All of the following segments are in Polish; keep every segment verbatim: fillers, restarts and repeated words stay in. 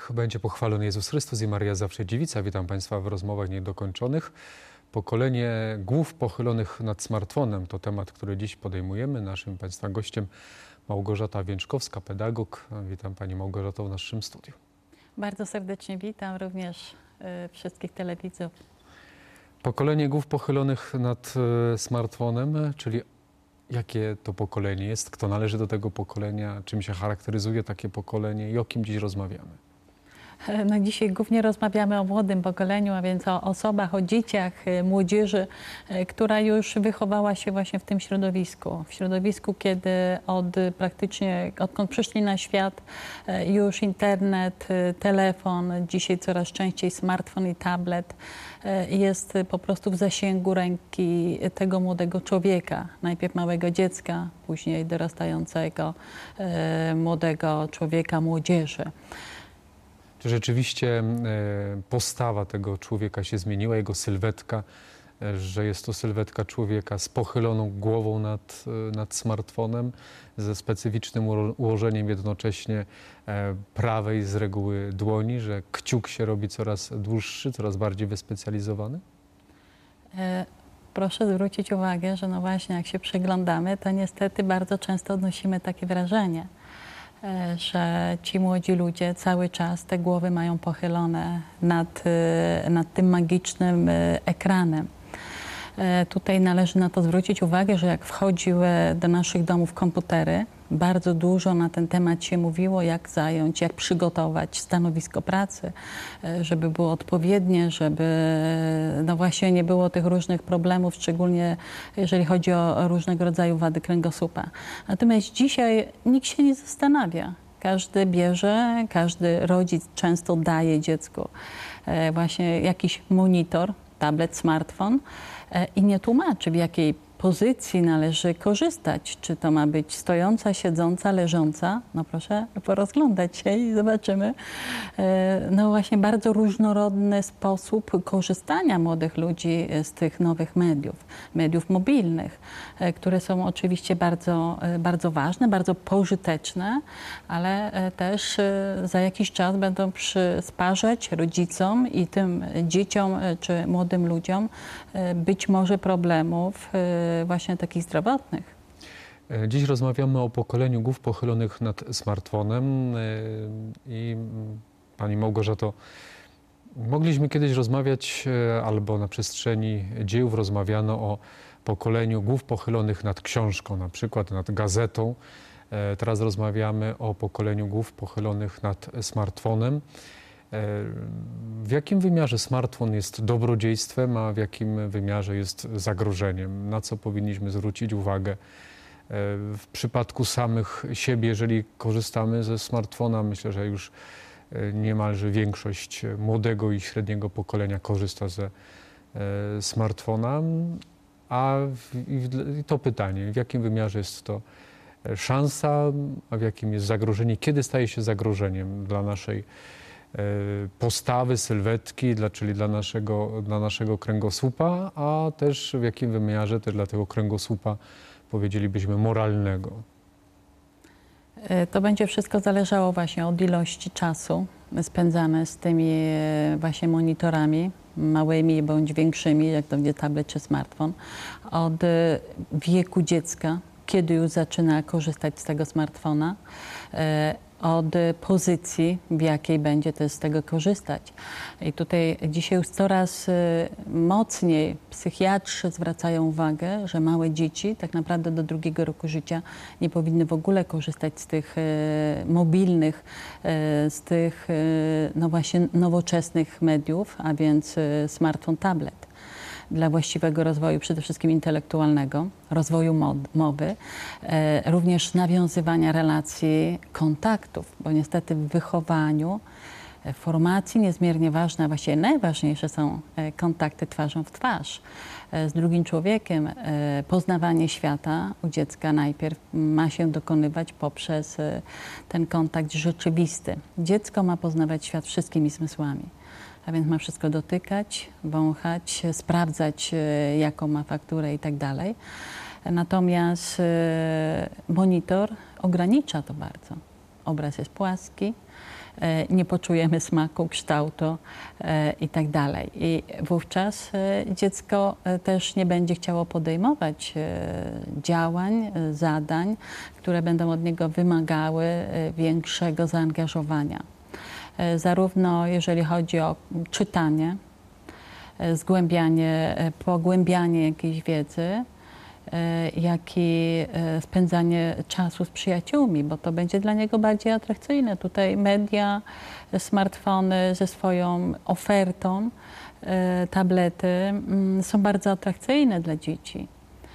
Niech będzie pochwalony Jezus Chrystus i Maria zawsze Dziewica. Witam Państwa w rozmowach niedokończonych. Pokolenie głów pochylonych nad smartfonem to temat, który dziś podejmujemy. Naszym Państwa gościem Małgorzata Więczkowska, pedagog. Witam Pani Małgorzato w naszym studiu. Bardzo serdecznie witam również y, wszystkich telewidzów. Pokolenie głów pochylonych nad y, smartfonem, czyli jakie to pokolenie jest, kto należy do tego pokolenia, czym się charakteryzuje takie pokolenie i o kim dziś rozmawiamy? No dzisiaj głównie rozmawiamy o młodym pokoleniu, a więc o osobach, o dzieciach, młodzieży, która już wychowała się właśnie w tym środowisku. W środowisku, kiedy od praktycznie, odkąd przyszli na świat, już internet, telefon, dzisiaj coraz częściej smartfon i tablet jest po prostu w zasięgu ręki tego młodego człowieka. Najpierw małego dziecka, później dorastającego młodego człowieka, młodzieży. Czy rzeczywiście postawa tego człowieka się zmieniła, jego sylwetka, że jest to sylwetka człowieka z pochyloną głową nad, nad smartfonem, ze specyficznym ułożeniem jednocześnie prawej z reguły dłoni, że kciuk się robi coraz dłuższy, coraz bardziej wyspecjalizowany? Proszę zwrócić uwagę, że no właśnie jak się przyglądamy, to niestety bardzo często odnosimy takie wrażenie, że ci młodzi ludzie cały czas te głowy mają pochylone nad, nad tym magicznym ekranem. Tutaj należy na to zwrócić uwagę, że jak wchodziły do naszych domów komputery, bardzo dużo na ten temat się mówiło, jak zająć, jak przygotować stanowisko pracy, żeby było odpowiednie, żeby no właśnie nie było tych różnych problemów, szczególnie jeżeli chodzi o różnego rodzaju wady kręgosłupa. Natomiast dzisiaj nikt się nie zastanawia. Każdy bierze, każdy rodzic często daje dziecku właśnie jakiś monitor, tablet, smartfon i nie tłumaczy, w jakiej pozycji należy korzystać. Czy to ma być stojąca, siedząca, leżąca? No proszę porozglądać się i zobaczymy. No właśnie bardzo różnorodny sposób korzystania młodych ludzi z tych nowych mediów, mediów mobilnych, które są oczywiście bardzo, bardzo ważne, bardzo pożyteczne, ale też za jakiś czas będą przysparzać rodzicom i tym dzieciom czy młodym ludziom być może problemów właśnie takich zdrowotnych. Dziś rozmawiamy o pokoleniu głów pochylonych nad smartfonem i Pani Małgorzato, mogliśmy kiedyś rozmawiać, albo na przestrzeni dziejów rozmawiano o pokoleniu głów pochylonych nad książką, na przykład nad gazetą. Teraz rozmawiamy o pokoleniu głów pochylonych nad smartfonem. W jakim wymiarze smartfon jest dobrodziejstwem, a w jakim wymiarze jest zagrożeniem? Na co powinniśmy zwrócić uwagę w przypadku samych siebie, jeżeli korzystamy ze smartfona? Myślę, że już niemalże większość młodego i średniego pokolenia korzysta ze smartfona. A i to pytanie, w jakim wymiarze jest to szansa, a w jakim jest zagrożenie? Kiedy staje się zagrożeniem dla naszej postawy, sylwetki, dla, czyli dla naszego, dla naszego kręgosłupa, a też w jakim wymiarze też dla tego kręgosłupa, powiedzielibyśmy, moralnego? To będzie wszystko zależało właśnie od ilości czasu spędzamy z tymi właśnie monitorami, małymi bądź większymi, jak to będzie tablet czy smartfon, od wieku dziecka, kiedy już zaczyna korzystać z tego smartfona, od pozycji, w jakiej będzie też z tego korzystać. I tutaj dzisiaj już coraz mocniej psychiatrzy zwracają uwagę, że małe dzieci tak naprawdę do drugiego roku życia nie powinny w ogóle korzystać z tych mobilnych, z tych no właśnie nowoczesnych mediów, a więc smartfon, tablet. Dla właściwego rozwoju, przede wszystkim intelektualnego, rozwoju mowy, e, również nawiązywania relacji, kontaktów, bo niestety w wychowaniu, w formacji niezmiernie ważne, a właściwie najważniejsze są kontakty twarzą w twarz z drugim człowiekiem. E, poznawanie świata u dziecka najpierw ma się dokonywać poprzez ten kontakt rzeczywisty. Dziecko ma poznawać świat wszystkimi zmysłami. A więc ma wszystko dotykać, wąchać, sprawdzać, jaką ma fakturę i tak dalej. Natomiast monitor ogranicza to bardzo. Obraz jest płaski, nie poczujemy smaku, kształtu i tak dalej. I wówczas dziecko też nie będzie chciało podejmować działań, zadań, które będą od niego wymagały większego zaangażowania. Zarówno jeżeli chodzi o czytanie, zgłębianie, pogłębianie jakiejś wiedzy, jak i spędzanie czasu z przyjaciółmi, bo to będzie dla niego bardziej atrakcyjne. Tutaj media, smartfony ze swoją ofertą, tablety są bardzo atrakcyjne dla dzieci,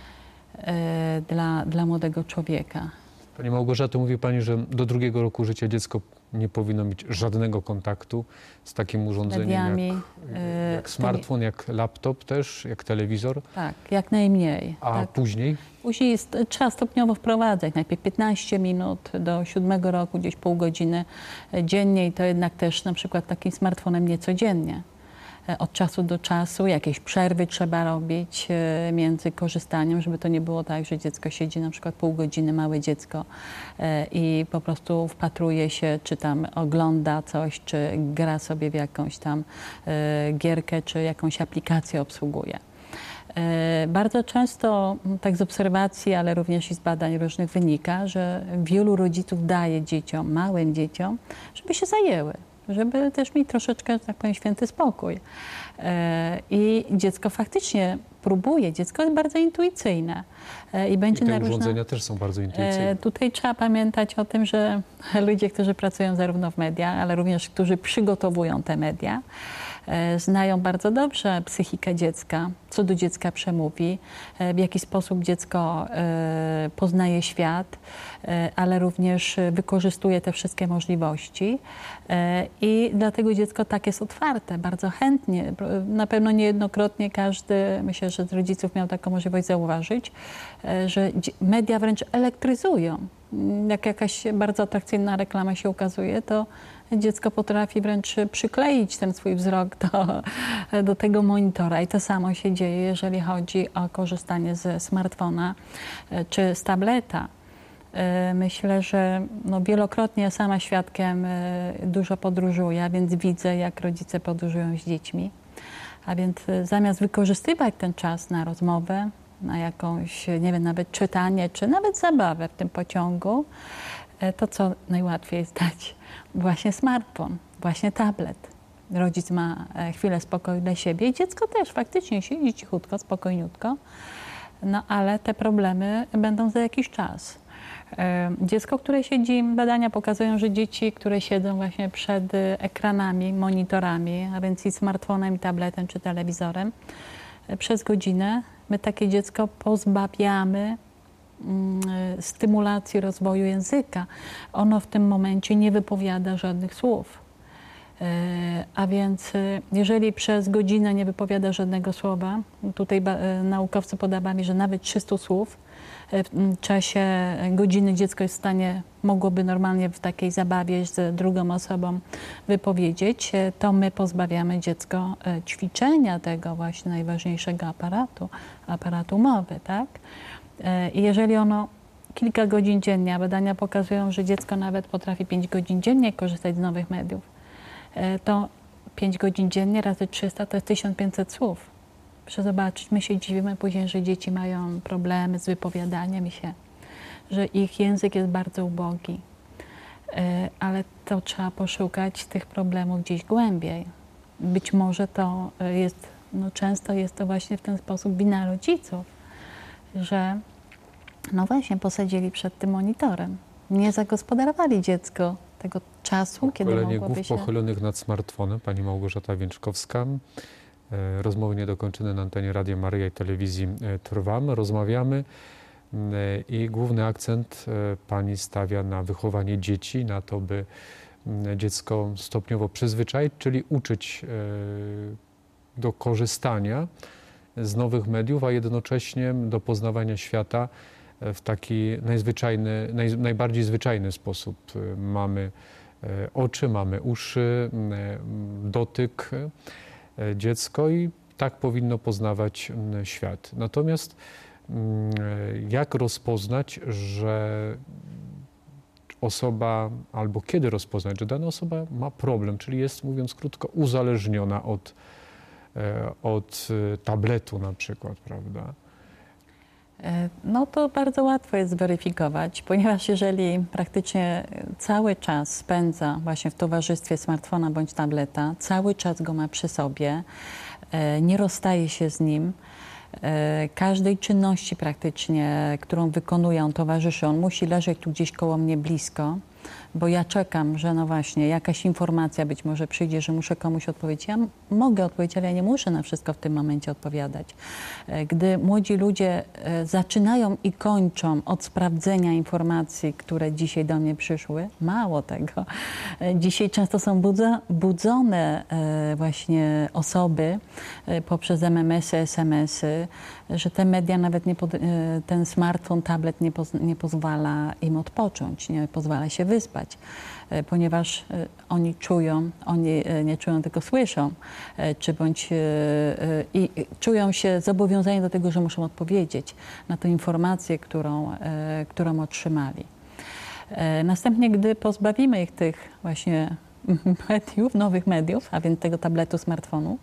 dla, dla młodego człowieka. Pani Małgorzato, mówi Pani, że do drugiego roku życia dziecko nie powinno mieć żadnego kontaktu z takim urządzeniem Mediami, jak, jak smartfon, jak laptop też, jak telewizor. Tak, jak najmniej. A tak. później? Później jest, trzeba stopniowo wprowadzać. Najpierw piętnaście minut do siódmego roku, gdzieś pół godziny dziennie i to jednak też na przykład takim smartfonem niecodziennie. Od czasu do czasu jakieś przerwy trzeba robić między korzystaniem, żeby to nie było tak, że dziecko siedzi na przykład pół godziny, małe dziecko i po prostu wpatruje się, czy tam ogląda coś, czy gra sobie w jakąś tam gierkę, czy jakąś aplikację obsługuje. Bardzo często, tak z obserwacji, ale również i z badań różnych wynika, że wielu rodziców daje dzieciom, małym dzieciom, żeby się zajęły, żeby też mieć troszeczkę, że tak powiem, święty spokój. I dziecko faktycznie próbuje, dziecko jest bardzo intuicyjne. I, będzie I te na różne... urządzenia też są bardzo intuicyjne. Tutaj trzeba pamiętać o tym, że ludzie, którzy pracują zarówno w mediach, ale również którzy przygotowują te media, znają bardzo dobrze psychikę dziecka, co do dziecka przemówi, w jaki sposób dziecko poznaje świat, ale również wykorzystuje te wszystkie możliwości. I dlatego dziecko tak jest otwarte, bardzo chętnie. Na pewno niejednokrotnie każdy, myślę, że z rodziców miał taką możliwość zauważyć, że media wręcz elektryzują. Jak jakaś bardzo atrakcyjna reklama się ukazuje, to dziecko potrafi wręcz przykleić ten swój wzrok do, do tego monitora. I to samo się dzieje, jeżeli chodzi o korzystanie ze smartfona czy z tableta. Myślę, że no wielokrotnie ja sama świadkiem dużo podróżuję, a więc widzę, jak rodzice podróżują z dziećmi. A więc zamiast wykorzystywać ten czas na rozmowę, na jakąś, nie wiem, nawet czytanie, czy nawet zabawę w tym pociągu, to co najłatwiej jest dać? Właśnie smartfon, właśnie tablet. Rodzic ma chwilę spokoju dla siebie i dziecko też faktycznie siedzi cichutko, spokojniutko, no ale te problemy będą za jakiś czas. Dziecko, które siedzi, badania pokazują, że dzieci, które siedzą właśnie przed ekranami, monitorami, a więc i smartfonem, i tabletem, czy telewizorem, przez godzinę my takie dziecko pozbawiamy stymulacji rozwoju języka. Ono w tym momencie nie wypowiada żadnych słów. A więc jeżeli przez godzinę nie wypowiada żadnego słowa, tutaj naukowcy podawali, że nawet trzysta słów w czasie godziny dziecko jest w stanie, mogłoby normalnie w takiej zabawie z drugą osobą wypowiedzieć, to my pozbawiamy dziecko ćwiczenia tego właśnie najważniejszego aparatu, aparatu mowy, tak? I jeżeli ono kilka godzin dziennie, a badania pokazują, że dziecko nawet potrafi pięć godzin dziennie korzystać z nowych mediów, to pięć godzin dziennie razy trzysta to jest tysiąc pięćset słów. Proszę zobaczyć, my się dziwimy później, że dzieci mają problemy z wypowiadaniem się, że ich język jest bardzo ubogi. Ale to trzeba poszukać tych problemów gdzieś głębiej. Być może to jest, no często jest to właśnie w ten sposób wina rodziców, że no właśnie posadzili przed tym monitorem. Nie zagospodarowali dziecko tego czasu, kiedy mogłoby głów się... pochylonych nad smartfonem, pani Małgorzata Więczkowska. Rozmowy niedokończone na antenie Radia Maryja i telewizji Trwam. Rozmawiamy i główny akcent pani stawia na wychowanie dzieci, na to, by dziecko stopniowo przyzwyczaić, czyli uczyć do korzystania z nowych mediów, a jednocześnie do poznawania świata w taki najzwyczajny, naj, najbardziej zwyczajny sposób. Mamy oczy, mamy uszy, dotyk, dziecko i tak powinno poznawać świat. Natomiast jak rozpoznać, że osoba, albo kiedy rozpoznać, że dana osoba ma problem, czyli jest, mówiąc krótko, uzależniona od, od tabletu na przykład, prawda? No to bardzo łatwo jest zweryfikować, ponieważ jeżeli praktycznie cały czas spędza właśnie w towarzystwie smartfona bądź tableta, cały czas go ma przy sobie, nie rozstaje się z nim, każdej czynności praktycznie, którą wykonuje, on towarzyszy, on musi leżeć tu gdzieś koło mnie blisko, bo ja czekam, że no właśnie jakaś informacja być może przyjdzie, że muszę komuś odpowiedzieć. Ja mogę odpowiedzieć, ale ja nie muszę na wszystko w tym momencie odpowiadać. Gdy młodzi ludzie zaczynają i kończą od sprawdzenia informacji, które dzisiaj do mnie przyszły, mało tego, dzisiaj często są budza, budzone właśnie osoby poprzez em em esy, es em esy, że te media, nawet nie pod, ten smartfon, tablet nie, poz, nie pozwala im odpocząć, nie pozwala się wyspać, ponieważ oni czują, oni nie czują, tylko słyszą, czy bądź i czują się zobowiązani do tego, że muszą odpowiedzieć na tę informację, którą, którą otrzymali. Następnie, gdy pozbawimy ich tych właśnie mediów, nowych mediów, a więc tego tabletu, smartfonu,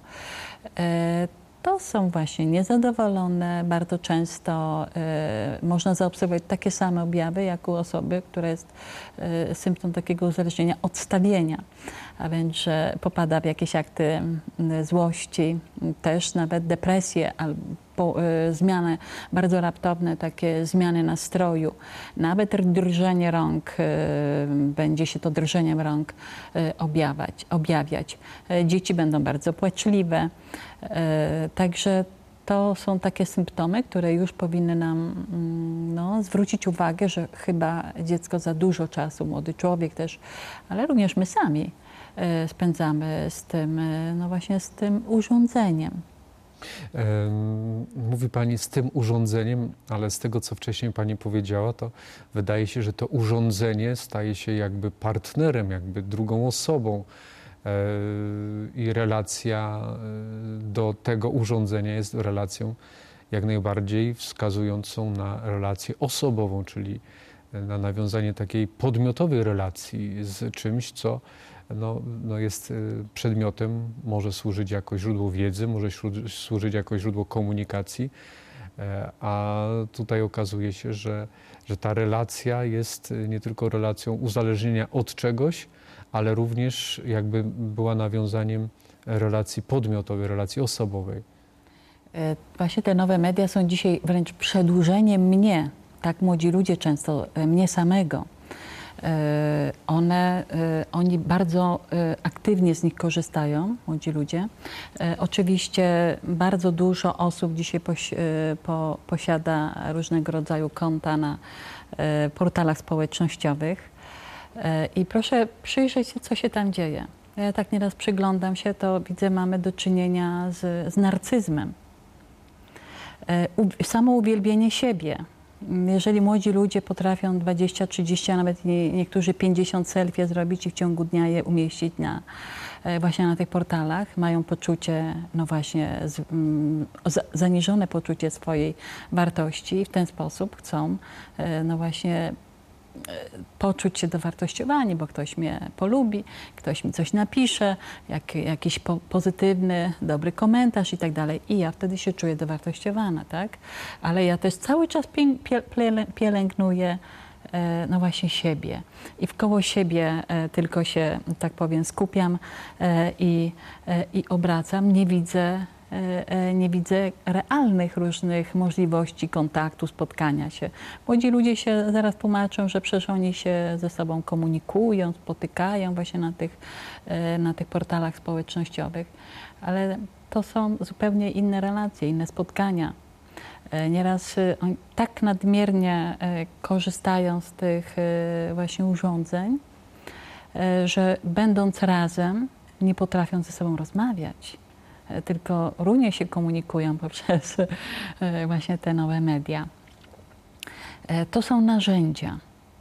to są właśnie niezadowolone, bardzo często y, można zaobserwować takie same objawy, jak u osoby, która jest y, symptom takiego uzależnienia, odstawienia, a więc, że popada w jakieś akty y, złości, y, też nawet depresję albo po, y, zmiany bardzo raptowne, takie zmiany nastroju, nawet drżenie rąk, y, będzie się to drżeniem rąk y, objawiać, objawiać. Y, dzieci będą bardzo płaczliwe. Także to są takie symptomy, które już powinny nam no, zwrócić uwagę, że chyba dziecko za dużo czasu, młody człowiek też, ale również my sami spędzamy z tym, no właśnie z tym urządzeniem. Mówi Pani z tym urządzeniem, ale z tego, co wcześniej Pani powiedziała, to wydaje się, że to urządzenie staje się jakby partnerem, jakby drugą osobą. I relacja do tego urządzenia jest relacją jak najbardziej wskazującą na relację osobową, czyli na nawiązanie takiej podmiotowej relacji z czymś, co no, no jest przedmiotem, może służyć jako źródło wiedzy, może służyć jako źródło komunikacji, a tutaj okazuje się, że, że ta relacja jest nie tylko relacją uzależnienia od czegoś, ale również jakby była nawiązaniem relacji podmiotowej, relacji osobowej. Właśnie te nowe media są dzisiaj wręcz przedłużeniem mnie, tak młodzi ludzie często, mnie samego. One, oni bardzo aktywnie z nich korzystają, młodzi ludzie. Oczywiście bardzo dużo osób dzisiaj posi po posiada różnego rodzaju konta na portalach społecznościowych. I proszę przyjrzeć się, co się tam dzieje. Ja tak nieraz przyglądam się, to widzę, mamy do czynienia z, z narcyzmem. Samo uwielbienie siebie. Jeżeli młodzi ludzie potrafią dwadzieścia, trzydzieści, a nawet nie, niektórzy pięćdziesiąt selfie zrobić i w ciągu dnia je umieścić na, właśnie na tych portalach, mają poczucie, no właśnie, z, z, zaniżone poczucie swojej wartości i w ten sposób chcą, no właśnie, poczuć się dowartościowani, bo ktoś mnie polubi, ktoś mi coś napisze, jak, jakiś po, pozytywny, dobry komentarz i tak dalej. I ja wtedy się czuję dowartościowana, tak? Ale ja też cały czas pię, pie, pielęgnuję e, no właśnie siebie. I wkoło siebie e, tylko się, tak powiem, skupiam e, i, e, i obracam. Nie widzę nie widzę realnych różnych możliwości kontaktu, spotkania się. Młodzi ludzie się zaraz tłumaczą, że przecież oni się ze sobą komunikują, spotykają właśnie na tych, na tych portalach społecznościowych, ale to są zupełnie inne relacje, inne spotkania. Nieraz oni tak nadmiernie korzystają z tych właśnie urządzeń, że będąc razem nie potrafią ze sobą rozmawiać, tylko równie się komunikują poprzez właśnie te nowe media. To są narzędzia.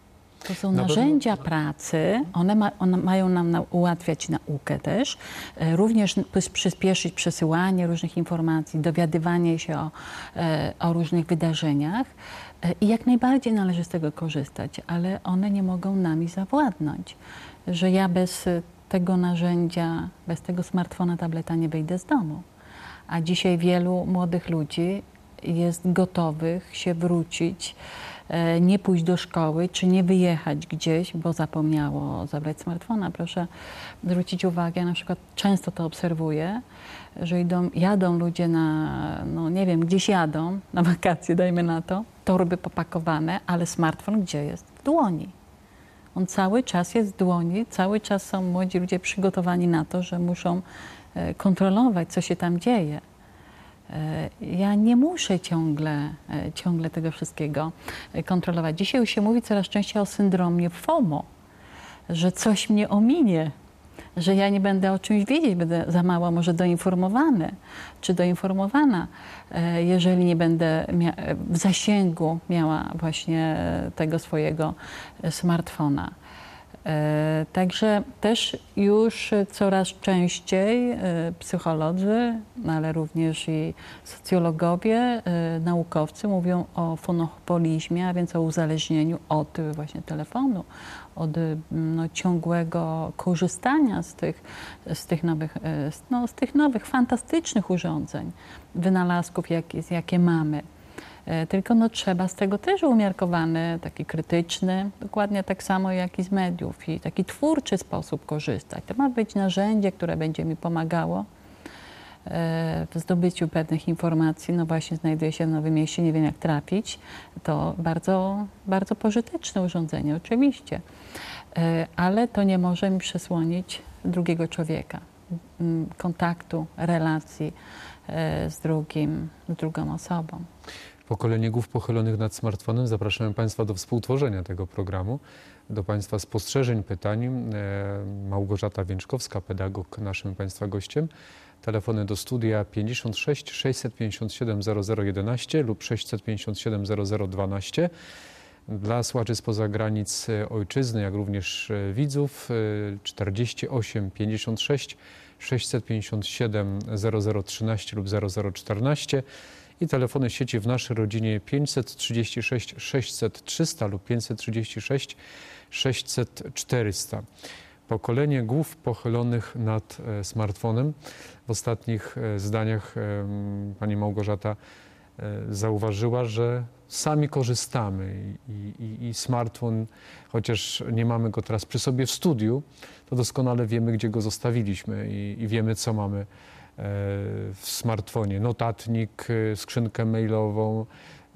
To są Na narzędzia pracy, one, ma, one mają nam na, ułatwiać naukę też, e, również pys- przyspieszyć przesyłanie różnych informacji, dowiadywanie się o, e, o różnych wydarzeniach e, i jak najbardziej należy z tego korzystać, ale one nie mogą nami zawładnąć, że ja bez e, tego narzędzia, bez tego smartfona, tableta nie wyjdę z domu. A dzisiaj wielu młodych ludzi jest gotowych się wrócić, e, nie pójść do szkoły, czy nie wyjechać gdzieś, bo zapomniało zabrać smartfona. Proszę zwrócić uwagę, ja na przykład często to obserwuję, że idą, jadą ludzie na, no nie wiem, gdzieś jadą, na wakacje dajmy na to, torby popakowane, ale smartfon gdzie jest? W dłoni. On cały czas jest w dłoni, cały czas są młodzi ludzie przygotowani na to, że muszą e, kontrolować, co się tam dzieje. E, Ja nie muszę ciągle, e, ciągle tego wszystkiego e, kontrolować. Dzisiaj już się mówi coraz częściej o syndromie FOMO, że coś mnie ominie, że ja nie będę o czymś wiedzieć, będę za mało może doinformowany czy doinformowana, e, jeżeli nie będę mia- w zasięgu miała właśnie tego swojego e, smartfona. E, Także też już coraz częściej e, psycholodzy, ale również i socjologowie, e, naukowcy mówią o fonopolizmie, a więc o uzależnieniu od właśnie telefonu, od no, ciągłego korzystania z tych, z tych nowych, e, z- no, z tych nowych fantastycznych urządzeń, wynalazków, jakie, jakie mamy. E, Tylko no, trzeba z tego też umiarkowany, taki krytyczny, dokładnie tak samo jak i z mediów, i taki twórczy sposób korzystać. To ma być narzędzie, które będzie mi pomagało e, w zdobyciu pewnych informacji. No właśnie znajduję się w Nowym Mieście, nie wiem jak trafić. To bardzo, bardzo pożyteczne urządzenie, oczywiście. E, Ale to nie może mi przesłonić drugiego człowieka, m, kontaktu, relacji e, z drugim, z drugą osobą. Pokolenie Głów Pochylonych nad Smartfonem. Zapraszamy Państwa do współtworzenia tego programu, do Państwa spostrzeżeń, pytań. E, Małgorzata Więczkowska, pedagog, naszym Państwa gościem. Telefony do studia pięćdziesiąt sześć sześćset pięćdziesiąt siedem zero zero jedenaście lub sześćset pięćdziesiąt siedem zero zero dwanaście. Dla słuchaczy spoza granic e, ojczyzny, jak również e, widzów, e, czterdzieści osiem pięćdziesiąt sześć sześćset pięćdziesiąt siedem zero zero trzynaście lub zero zero czternaście. I telefony sieci w naszej rodzinie pięćset trzydzieści sześć sześćset trzysta lub pięćset trzydzieści sześć sześćset czterysta. Pokolenie głów pochylonych nad e, smartfonem. W ostatnich e, zdaniach e, m, pani Małgorzata e, zauważyła, że sami korzystamy i, i, i smartfon, chociaż nie mamy go teraz przy sobie w studiu, to doskonale wiemy, gdzie go zostawiliśmy i, i wiemy, co mamy w smartfonie. Notatnik, skrzynkę mailową,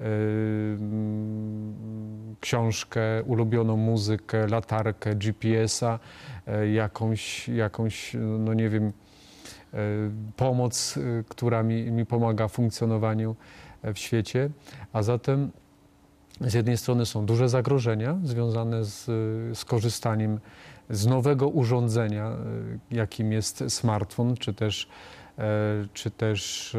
książkę, ulubioną muzykę, latarkę, G P S a, jakąś, jakąś, no nie wiem, pomoc, która mi, mi pomaga w funkcjonowaniu w świecie. A zatem z jednej strony są duże zagrożenia związane z, z korzystaniem z nowego urządzenia, jakim jest smartfon, czy też czy też,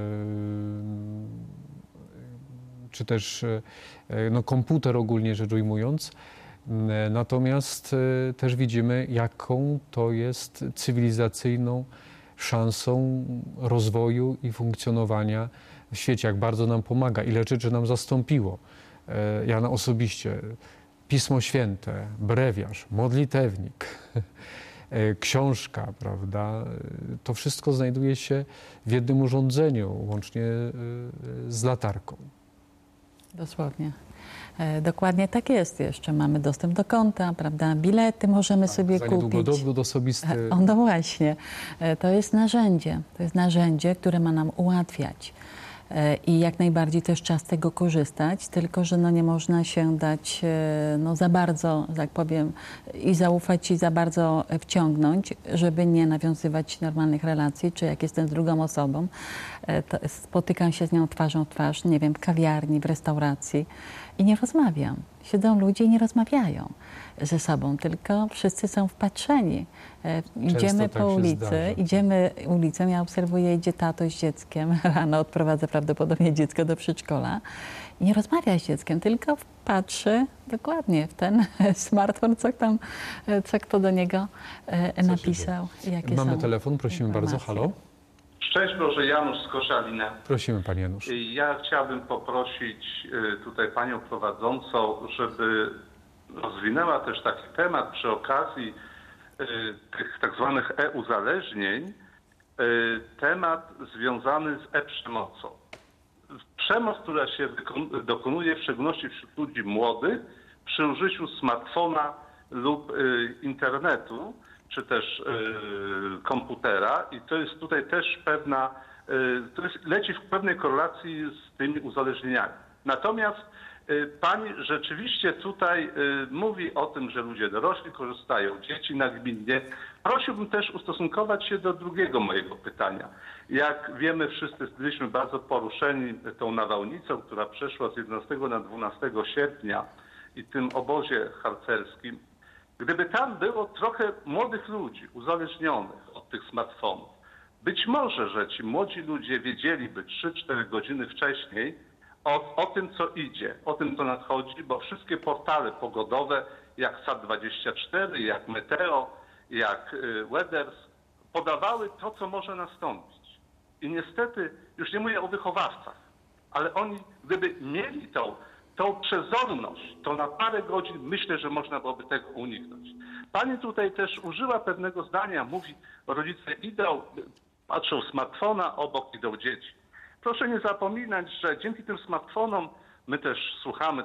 czy też no, komputer ogólnie rzecz ujmując. Natomiast też widzimy, jaką to jest cywilizacyjną szansą rozwoju i funkcjonowania w świecie, jak bardzo nam pomaga, ile rzeczy nam zastąpiło. Ja osobiście Pismo Święte, brewiarz, modlitewnik, książka, prawda? To wszystko znajduje się w jednym urządzeniu, łącznie z latarką. Dosłownie. E, Dokładnie tak jest. Jeszcze mamy dostęp do konta, prawda? Bilety możemy sobie Za niedługo kupić. dowód osobisty. E, O, no właśnie. E, To jest narzędzie. To jest narzędzie, które ma nam ułatwiać. E, I jak najbardziej też czas z tego korzystać, tylko że no nie można się dać e, no za bardzo, że tak powiem, i zaufać i za bardzo wciągnąć, żeby nie nawiązywać normalnych relacji, czy jak jestem z drugą osobą, e, to spotykam się z nią twarzą w twarz, nie wiem, w kawiarni, w restauracji i nie rozmawiam. siedzą ludzie i nie rozmawiają ze sobą, tylko wszyscy są wpatrzeni. E, Idziemy tak po się ulicy, zdarza. idziemy ulicą, ja obserwuję, idzie tato z dzieckiem, rano odprowadza prawdopodobnie dziecko do przedszkola i nie rozmawia z dzieckiem, tylko patrzy dokładnie w ten smartfon, co tam, co kto do niego e, napisał i jakie Mamy są telefon, prosimy bardzo. informacje. Halo? Szczęść Boże, Janusz z Koszalina. Prosimy, panie Janusz. Ja chciałbym poprosić y, tutaj panią prowadzącą, żeby rozwinęła też taki temat przy okazji y, tych tak zwanych e-uzależnień, y, temat związany z e-przemocą. Przemoc, która się dokonuje w szczególności wśród ludzi młodych przy użyciu smartfona lub y, internetu, czy też y, komputera i to jest tutaj też pewna, y, to jest, leci w pewnej korelacji z tymi uzależnieniami. Natomiast y, pani rzeczywiście tutaj y, mówi o tym, że ludzie dorośli korzystają, dzieci nagminnie. Prosiłbym też ustosunkować się do drugiego mojego pytania. Jak wiemy, wszyscy byliśmy bardzo poruszeni tą nawałnicą, która przeszła z jedenastego na dwunastego sierpnia i tym obozie harcerskim. Gdyby tam było trochę młodych ludzi uzależnionych od tych smartfonów, być może, że ci młodzi ludzie wiedzieliby trzy cztery godziny wcześniej o, o tym, co idzie, o tym, co nadchodzi, bo wszystkie portale pogodowe, jak S A T dwadzieścia cztery, jak Meteo, jak y, Weathers, podawały to, co może nastąpić. I niestety, już nie mówię o wychowawcach, ale oni, gdyby mieli tą tą przezorność, to na parę godzin myślę, że można byłoby tego uniknąć. Pani tutaj też użyła pewnego zdania, mówi, rodzice idą, patrzą w smartfona, obok idą dzieci. Proszę nie zapominać, że dzięki tym smartfonom my też słuchamy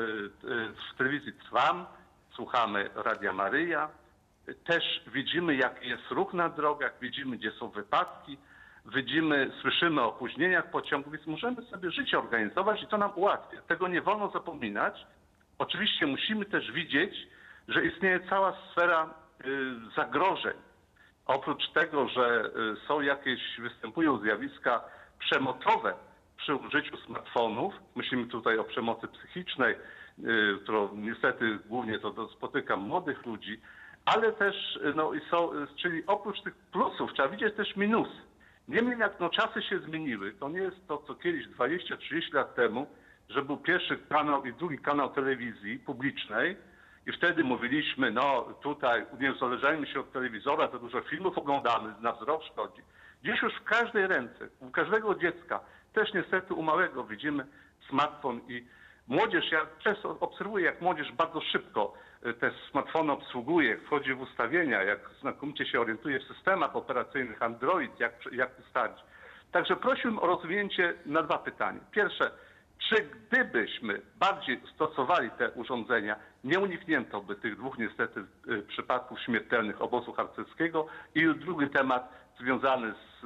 w telewizji Trwam, słuchamy Radia Maryja, też widzimy, jaki jest ruch na drogach, widzimy, gdzie są wypadki, widzimy, słyszymy o opóźnieniach pociągów, więc możemy sobie życie organizować i to nam ułatwia. Tego nie wolno zapominać. Oczywiście musimy też widzieć, że istnieje cała sfera y, zagrożeń. Oprócz tego, że y, są jakieś, występują zjawiska przemocowe przy użyciu smartfonów, myślimy tutaj o przemocy psychicznej, y, którą niestety głównie to, to spotyka młodych ludzi, ale też, no, i są, czyli oprócz tych plusów trzeba widzieć też minusy. Niemniej jak no, czasy się zmieniły, to nie jest to, co kiedyś dwadzieścia trzydzieści lat temu, że był pierwszy kanał i drugi kanał telewizji publicznej i wtedy mówiliśmy, no tutaj nie uzależniajmy się od telewizora, to dużo filmów oglądamy, na wzrok szkodzi. Dziś już w każdej ręce, u każdego dziecka, też niestety u małego widzimy smartfon i młodzież, ja często obserwuję, jak młodzież bardzo szybko te smartfony obsługuje, wchodzi w ustawienia, jak znakomicie się orientuje w systemach operacyjnych Android, jak, jak ustawić. Także prosiłbym o rozwinięcie na dwa pytania. Pierwsze, czy gdybyśmy bardziej stosowali te urządzenia, nie uniknięto by tych dwóch niestety przypadków śmiertelnych obozu harcerskiego? I drugi temat związany z,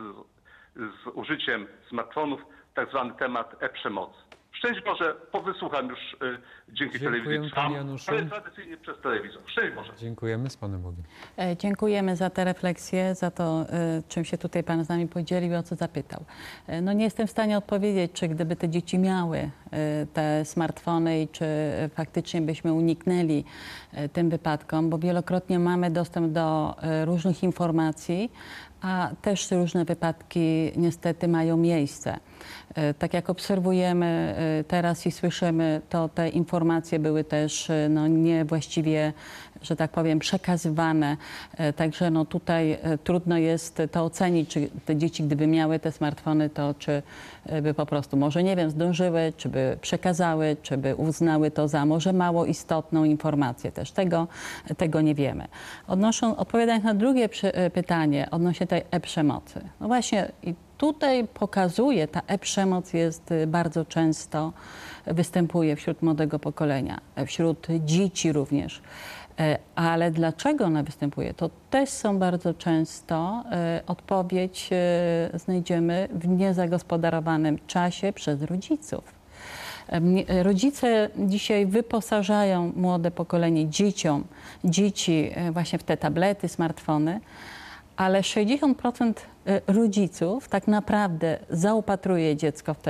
z użyciem smartfonów, tak zwany temat e-przemocy. Szczęść Boże, wysłucham już y, dzięki Dziękujemy, telewizji panie Trwam, Januszu. ale tradycyjnie przez telewizor. Szczęść Boże. Dziękujemy, z Panem Bogiem. E, Dziękujemy za te refleksje, za to, e, czym się tutaj Pan z nami podzielił, o co zapytał. E, No nie jestem w stanie odpowiedzieć, czy gdyby te dzieci miały e, te smartfony i czy faktycznie byśmy uniknęli e, tym wypadkom, bo wielokrotnie mamy dostęp do e, różnych informacji, a też różne wypadki niestety mają miejsce. E, Tak jak obserwujemy e, teraz i słyszymy, to te informacje były też e, no, niewłaściwie, że tak powiem, przekazywane. E, Także no, tutaj e, trudno jest to ocenić, czy te dzieci, gdyby miały te smartfony, to czy e, by po prostu, może nie wiem, zdążyły, czy by przekazały, czy by uznały to za może mało istotną informację. Też tego, tego nie wiemy. Odnoszą, odpowiadając na drugie przy, e, pytanie odnośnie tej e-przemocy. No właśnie i tutaj pokazuje, ta e-przemoc jest y, bardzo często, występuje wśród młodego pokolenia, e, wśród dzieci również. E, Ale dlaczego ona występuje? To też są bardzo często e, odpowiedź e, znajdziemy w niezagospodarowanym czasie przez rodziców. E, mnie- e, Rodzice dzisiaj wyposażają młode pokolenie dzieciom, dzieci e, właśnie w te tablety, smartfony, ale sześćdziesiąt procent rodziców tak naprawdę zaopatruje dziecko w ten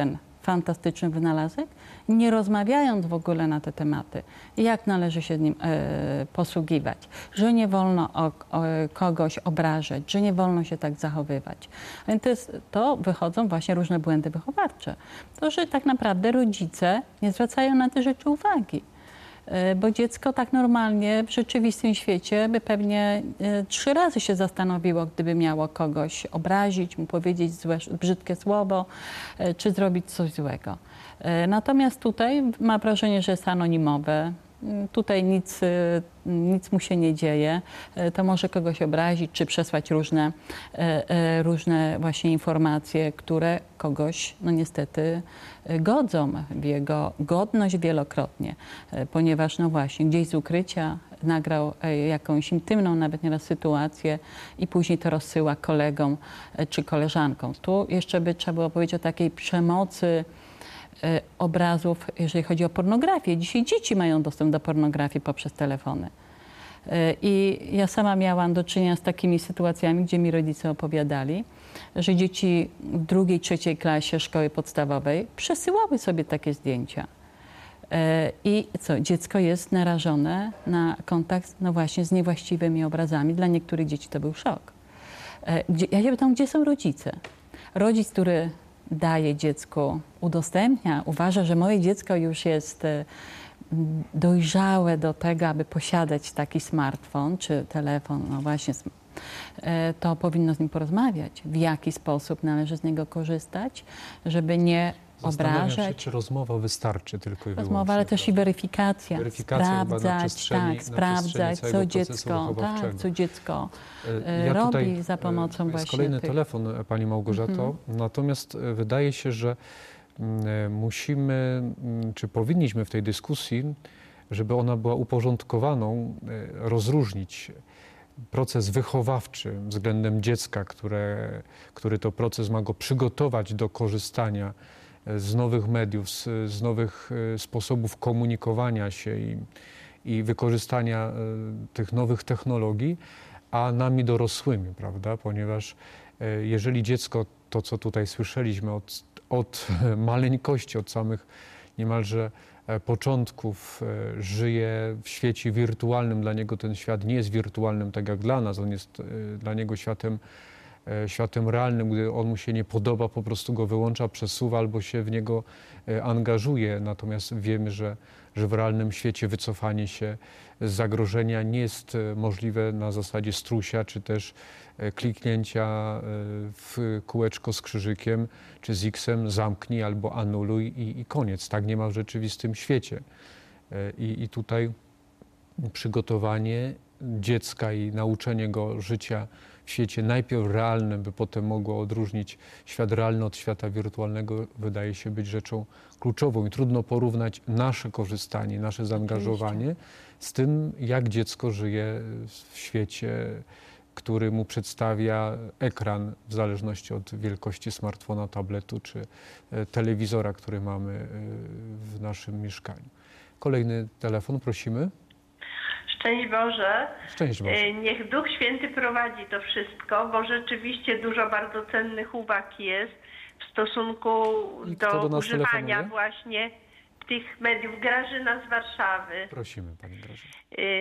fantastyczny wynalazek, nie rozmawiając w ogóle na te tematy, jak należy się nim e, posługiwać, że nie wolno o, o, kogoś obrażać, że nie wolno się tak zachowywać. Więc to, jest, to wychodzą właśnie różne błędy wychowawcze. To, że tak naprawdę rodzice nie zwracają na te rzeczy uwagi. Bo dziecko tak normalnie w rzeczywistym świecie by pewnie trzy razy się zastanowiło, gdyby miało kogoś obrazić, mu powiedzieć złe, brzydkie słowo, czy zrobić coś złego. Natomiast tutaj ma wrażenie, że jest anonimowe. Tutaj nic, nic mu się nie dzieje. To może kogoś obrazić, czy przesłać różne, różne właśnie informacje, które kogoś, no niestety, godzą w jego godność wielokrotnie, ponieważ no właśnie gdzieś z ukrycia nagrał jakąś intymną nawet nieraz sytuację i później to rozsyła kolegom czy koleżankom. Tu jeszcze by trzeba było powiedzieć o takiej przemocy obrazów, jeżeli chodzi o pornografię. Dzisiaj dzieci mają dostęp do pornografii poprzez telefony. I ja sama miałam do czynienia z takimi sytuacjami, gdzie mi rodzice opowiadali, że dzieci w drugiej, trzeciej klasie szkoły podstawowej przesyłały sobie takie zdjęcia. I co? Dziecko jest narażone na kontakt, no właśnie, z niewłaściwymi obrazami. Dla niektórych dzieci to był szok. Gdzie, ja się pytam, gdzie są rodzice? Rodzic, który daje dziecku, udostępnia, uważa, że moje dziecko już jest dojrzałe do tego, aby posiadać taki smartfon czy telefon, no właśnie, to powinno z nim porozmawiać, w jaki sposób należy z niego korzystać, żeby nie obrażać. Się, czy rozmowa wystarczy tylko i Rozmowa, wyłącznie, ale też i weryfikacja. Weryfikacja sprawdzać, tak, sprawdzać, co dziecko, tak, co dziecko ja robi tutaj, za pomocą jest właśnie kolejny tych... telefon, pani Małgorzato. Mhm. Natomiast wydaje się, że musimy, czy powinniśmy w tej dyskusji, żeby ona była uporządkowaną, rozróżnić proces wychowawczy względem dziecka, które, który to proces ma go przygotować do korzystania z nowych mediów, z, z nowych sposobów komunikowania się i, i wykorzystania tych nowych technologii, a nami dorosłymi, prawda? Ponieważ jeżeli dziecko, to co tutaj słyszeliśmy od, od maleńkości, od samych niemalże początków żyje w świecie wirtualnym. Dla niego ten świat nie jest wirtualnym tak jak dla nas. On jest dla niego światem, światem realnym. Gdy on mu się nie podoba, po prostu go wyłącza, przesuwa albo się w niego angażuje. Natomiast wiemy, że, że w realnym świecie wycofanie się z zagrożenia nie jest możliwe na zasadzie strusia, czy też kliknięcia w kółeczko z krzyżykiem, czy z X-em, zamknij albo anuluj i, i koniec. Tak nie ma w rzeczywistym świecie. I, I tutaj przygotowanie dziecka i nauczenie go życia w świecie najpierw realnym, by potem mogło odróżnić świat realny od świata wirtualnego, wydaje się być rzeczą kluczową. I trudno porównać nasze korzystanie, nasze zaangażowanie Oczywiście. z tym, jak dziecko żyje w świecie, który mu przedstawia ekran w zależności od wielkości smartfona, tabletu czy telewizora, który mamy w naszym mieszkaniu. Kolejny telefon, prosimy. Szczęść Boże. Szczęść Boże. Niech Duch Święty prowadzi to wszystko, bo rzeczywiście dużo bardzo cennych uwag jest w stosunku I do, do używania telefonuje? właśnie tych mediów. Grażyna z Warszawy. Prosimy, pani Grażyna.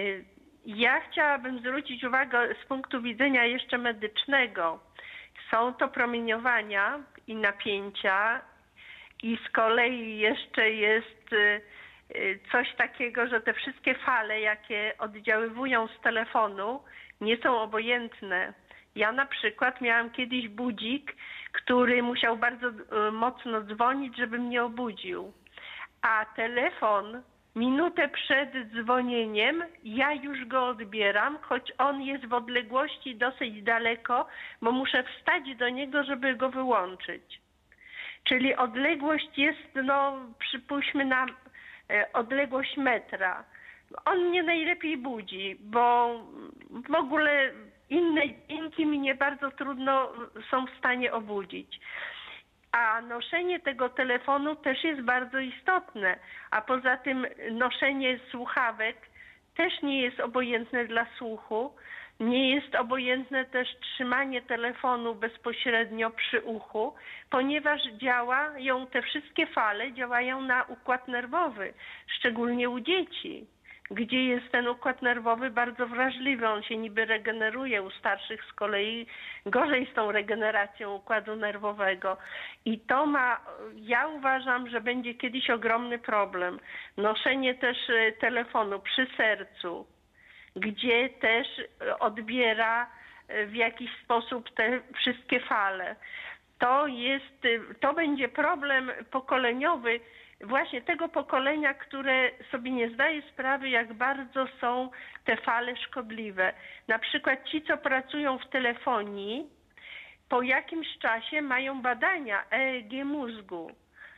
Ja chciałabym zwrócić uwagę z punktu widzenia jeszcze medycznego. Są to promieniowania i napięcia i z kolei jeszcze jest coś takiego, że te wszystkie fale, jakie oddziaływują z telefonu, nie są obojętne. Ja na przykład miałam kiedyś budzik, który musiał bardzo mocno dzwonić, żeby mnie obudził. A telefon minutę przed dzwonieniem ja już go odbieram, choć on jest w odległości dosyć daleko, bo muszę wstać do niego, żeby go wyłączyć. Czyli odległość jest, no przypuśćmy na odległość metra. On mnie najlepiej budzi, bo w ogóle inne dźwięki mnie bardzo trudno są w stanie obudzić. A noszenie tego telefonu też jest bardzo istotne. A poza tym noszenie słuchawek też nie jest obojętne dla słuchu, Nie jest obojętne też trzymanie telefonu bezpośrednio przy uchu, ponieważ działają te wszystkie fale, działają na układ nerwowy, szczególnie u dzieci, gdzie jest ten układ nerwowy bardzo wrażliwy. On się niby regeneruje, u starszych z kolei gorzej z tą regeneracją układu nerwowego. I to ma, ja uważam, że będzie kiedyś ogromny problem. Noszenie też telefonu przy sercu, gdzie też odbiera w jakiś sposób te wszystkie fale. To jest, to będzie problem pokoleniowy właśnie tego pokolenia, które sobie nie zdaje sprawy, jak bardzo są te fale szkodliwe. Na przykład ci, co pracują w telefonii, po jakimś czasie mają badania E E G mózgu.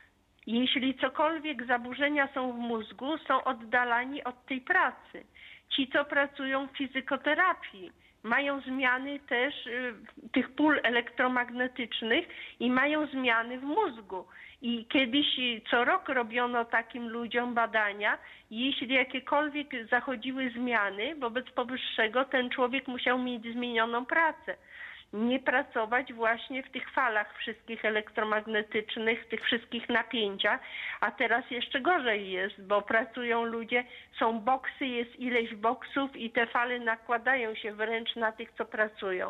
Jeśli cokolwiek zaburzenia są w mózgu, są oddalani od tej pracy. Ci, co pracują w fizykoterapii, mają zmiany też y, tych pól elektromagnetycznych i mają zmiany w mózgu. I kiedyś co rok robiono takim ludziom badania. Jeśli jakiekolwiek zachodziły zmiany wobec powyższego, ten człowiek musiał mieć zmienioną pracę. Nie pracować właśnie w tych falach wszystkich elektromagnetycznych, tych wszystkich napięciach, a teraz jeszcze gorzej jest, bo pracują ludzie, są boksy, jest ileś boksów i te fale nakładają się wręcz na tych, co pracują.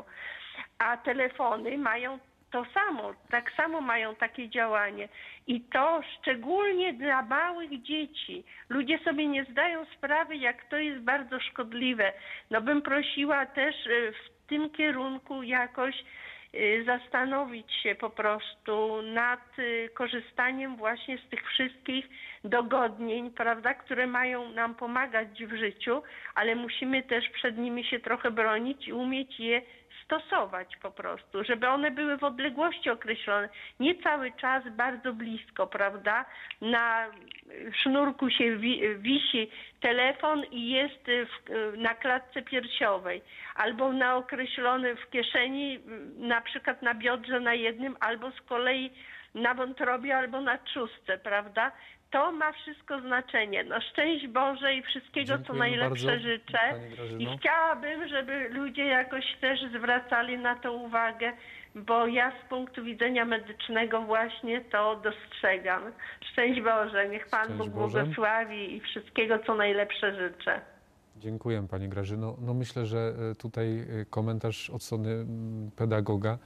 A telefony mają to samo, tak samo mają takie działanie i to szczególnie dla małych dzieci. Ludzie sobie nie zdają sprawy, jak to jest bardzo szkodliwe. No bym prosiła też w w tym kierunku jakoś zastanowić się po prostu nad korzystaniem właśnie z tych wszystkich dogodnień, prawda, które mają nam pomagać w życiu, ale musimy też przed nimi się trochę bronić i umieć je stosować po prostu, żeby one były w odległości określone, nie cały czas bardzo blisko, prawda? Na sznurku się wi wisi telefon i jest w, na klatce piersiowej, albo na określony w kieszeni, na przykład na biodrze na jednym, albo z kolei na wątrobie, albo na trzustce, prawda? To ma wszystko znaczenie. No szczęść Boże i wszystkiego, Dziękujemy co najlepsze bardzo, życzę. Pani Grażyno. I chciałabym, żeby ludzie jakoś też zwracali na to uwagę, bo ja z punktu widzenia medycznego właśnie to dostrzegam. Szczęść Boże, niech Pan Szczęść Bóg Boże. błogosławi i wszystkiego, co najlepsze życzę. Dziękuję Pani Grażyno. No myślę, że tutaj komentarz od strony mm, pedagoga,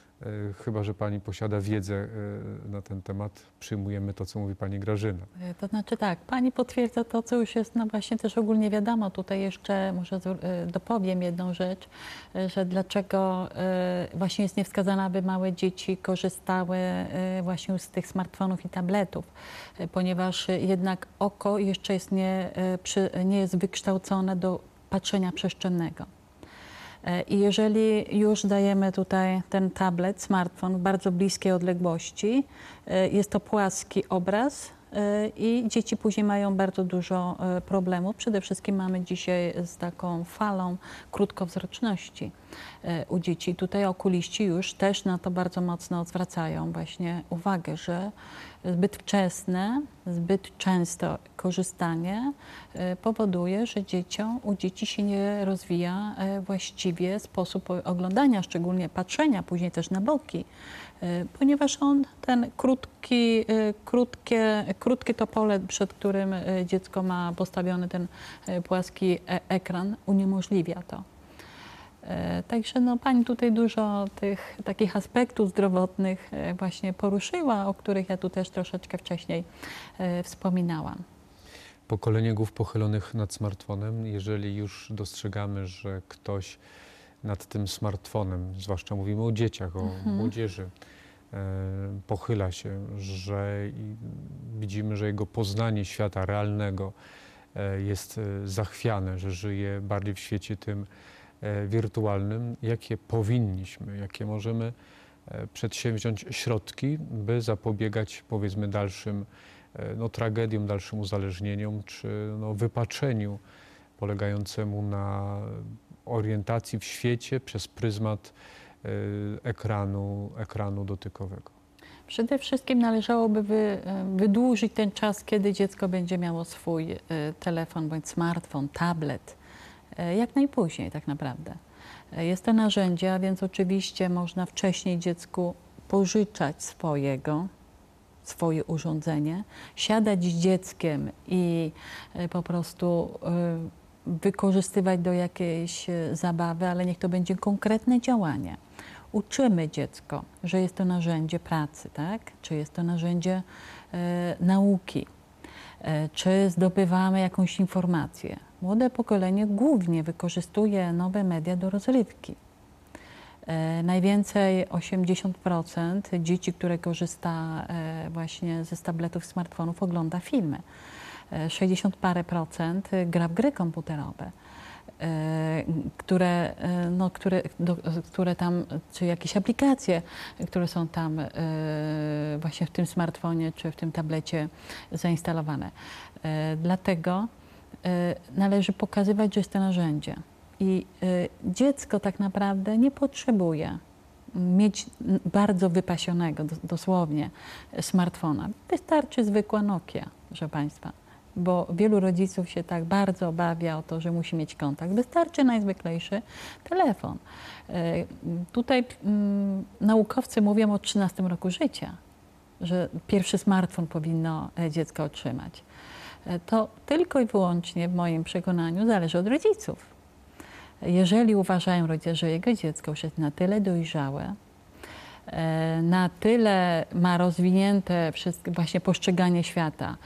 chyba że Pani posiada wiedzę na ten temat, przyjmujemy to, co mówi Pani Grażyna. To znaczy tak, Pani potwierdza to, co już jest no właśnie też ogólnie wiadomo. Tutaj jeszcze może dopowiem jedną rzecz, że dlaczego właśnie jest niewskazane, aby małe dzieci korzystały właśnie z tych smartfonów i tabletów, ponieważ jednak oko jeszcze jest nie, nie jest wykształcone do patrzenia przestrzennego. I jeżeli już dajemy tutaj ten tablet, smartfon w bardzo bliskiej odległości, jest to płaski obraz i dzieci później mają bardzo dużo problemów. Przede wszystkim mamy dzisiaj z taką falą krótkowzroczności u dzieci. Tutaj okuliści już też na to bardzo mocno zwracają właśnie uwagę, że zbyt wczesne, zbyt często korzystanie powoduje, że dzieciom, u dzieci się nie rozwija właściwie sposób oglądania, szczególnie patrzenia później też na boki, ponieważ on ten krótki, krótkie, krótkie to pole, przed którym dziecko ma postawiony ten płaski ekran, uniemożliwia to. Także no, Pani tutaj dużo tych takich aspektów zdrowotnych właśnie poruszyła, o których ja tu też troszeczkę wcześniej wspominałam. Pokolenie głów pochylonych nad smartfonem, jeżeli już dostrzegamy, że ktoś nad tym smartfonem, zwłaszcza mówimy o dzieciach, o mhm. młodzieży, pochyla się, że widzimy, że jego poznanie świata realnego jest zachwiane, że żyje bardziej w świecie tym wirtualnym, jakie powinniśmy, jakie możemy przedsięwziąć środki, by zapobiegać powiedzmy dalszym no, tragediom, dalszym uzależnieniom czy no, wypaczeniu polegającemu na orientacji w świecie przez pryzmat ekranu, ekranu dotykowego. Przede wszystkim należałoby wy, wydłużyć ten czas, kiedy dziecko będzie miało swój telefon bądź smartfon, tablet. Jak najpóźniej tak naprawdę. Jest to narzędzie, a więc oczywiście można wcześniej dziecku pożyczać swojego, swoje urządzenie, siadać z dzieckiem i po prostu wykorzystywać do jakiejś zabawy, ale niech to będzie konkretne działanie. Uczymy dziecko, że jest to narzędzie pracy, tak? Czy jest to narzędzie e, nauki, e, czy zdobywamy jakąś informację. Młode pokolenie głównie wykorzystuje nowe media do rozrywki. E, najwięcej, osiemdziesiąt procent dzieci, które korzysta e, właśnie ze tabletów, smartfonów, ogląda filmy. E, sześćdziesiąt parę procent gra w gry komputerowe. Które, no, które, do, które tam, czy jakieś aplikacje, które są tam właśnie w tym smartfonie czy w tym tablecie zainstalowane. Dlatego należy pokazywać, że jest to narzędzie. I dziecko tak naprawdę nie potrzebuje mieć bardzo wypasionego, dosłownie, smartfona. Wystarczy zwykła Nokia, proszę Państwa. Bo wielu rodziców się tak bardzo obawia o to, że musi mieć kontakt. Wystarczy najzwyklejszy telefon. Tutaj mm, naukowcy mówią o trzynastym roku życia, że pierwszy smartfon powinno dziecko otrzymać. To tylko i wyłącznie w moim przekonaniu zależy od rodziców. Jeżeli uważają rodzice, że jego dziecko już jest na tyle dojrzałe, na tyle ma rozwinięte wszystkie właśnie postrzeganie świata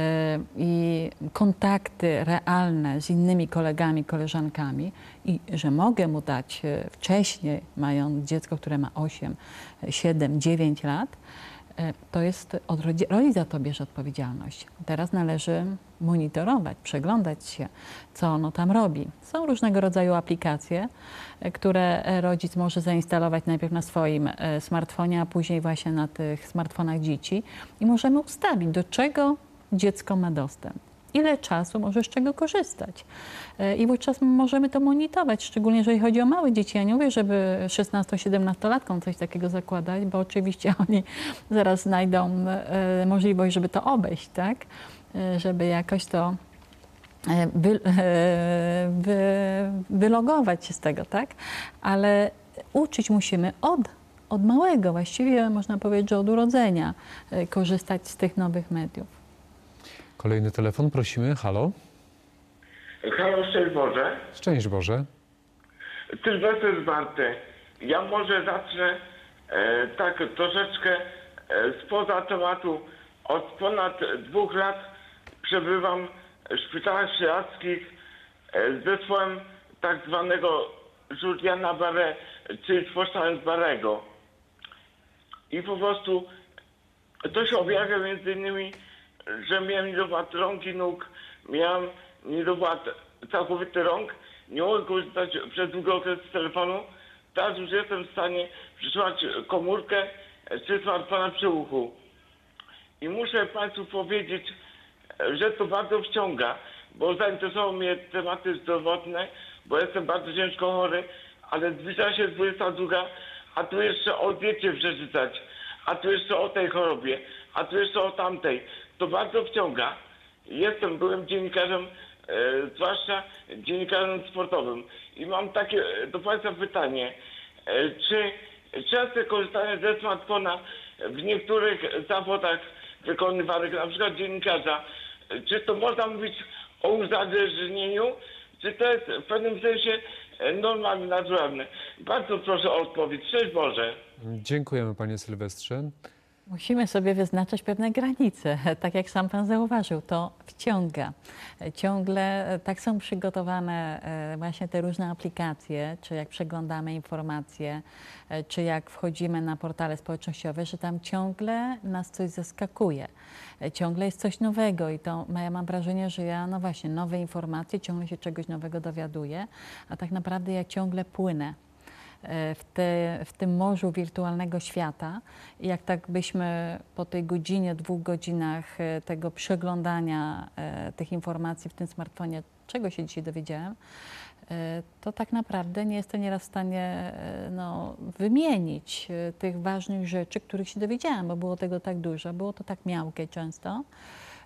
i kontakty realne z innymi kolegami, koleżankami i że mogę mu dać wcześniej, mając dziecko, które ma osiem, siedem, dziewięć lat, to jest od rodzic za to bierze odpowiedzialność. Teraz należy monitorować, przeglądać się, co ono tam robi. Są różnego rodzaju aplikacje, które rodzic może zainstalować najpierw na swoim smartfonie, a później właśnie na tych smartfonach dzieci i możemy ustawić, do czego dziecko ma dostęp. Ile czasu może z czego korzystać. I wówczas możemy to monitorować, szczególnie jeżeli chodzi o małe dzieci. Ja nie mówię, żeby szesnasto-siedemnastolatkom coś takiego zakładać, bo oczywiście oni zaraz znajdą możliwość, żeby to obejść, tak? Żeby jakoś to wy, wy, wylogować się z tego, tak? Ale uczyć musimy od, od małego, właściwie można powiedzieć, że od urodzenia korzystać z tych nowych mediów. Kolejny telefon, prosimy. Halo. Halo, szczęść Boże. Szczęść Boże. Sylwester z Marty. Ja może zacznę e, tak troszeczkę e, spoza tematu. Od ponad dwóch lat przebywam w szpitalach śledzkich e, z zespołem tak zwanego Juliana Barre, czyli z powstałem z Barrego. I po prostu to się objawia między innymi, że miałem niedowład rąk i nóg, miałem niedowład całkowity rąk, nie mogłem korzystać przez długi okres z telefonu. Teraz już jestem w stanie przysłać komórkę czy smartfona przy uchu. I muszę Państwu powiedzieć, że to bardzo wciąga, bo zainteresowały mnie tematy zdrowotne, bo jestem bardzo ciężko chory, ale zbliża się dwudziesta druga, a tu jeszcze o diecie przeczytać, a tu jeszcze o tej chorobie, a tu jeszcze o tamtej. To bardzo wciąga. Jestem, byłem dziennikarzem, e, zwłaszcza dziennikarzem sportowym. I mam takie do Państwa pytanie. E, czy częste korzystanie ze smartfona w niektórych zawodach wykonywanych, na przykład dziennikarza, e, czy to można mówić o uzależnieniu, czy to jest w pewnym sensie normalne, naturalne? Bardzo proszę o odpowiedź. Szczęść Boże. Dziękujemy, panie Sylwestrze. Musimy sobie wyznaczać pewne granice. Tak jak sam pan zauważył, to wciąga. Ciągle tak są przygotowane właśnie te różne aplikacje, czy jak przeglądamy informacje, czy jak wchodzimy na portale społecznościowe, że tam ciągle nas coś zaskakuje. Ciągle jest coś nowego i to ja mam wrażenie, że ja, no właśnie, nowe informacje, ciągle się czegoś nowego dowiaduję, a tak naprawdę ja ciągle płynę w, te, w tym morzu wirtualnego świata. I jak tak byśmy po tej godzinie, dwóch godzinach tego przeglądania tych informacji w tym smartfonie, czego się dzisiaj dowiedziałem, to tak naprawdę nie jestem nieraz w stanie no, wymienić tych ważnych rzeczy, których się dowiedziałam, bo było tego tak dużo, było to tak miałkie często,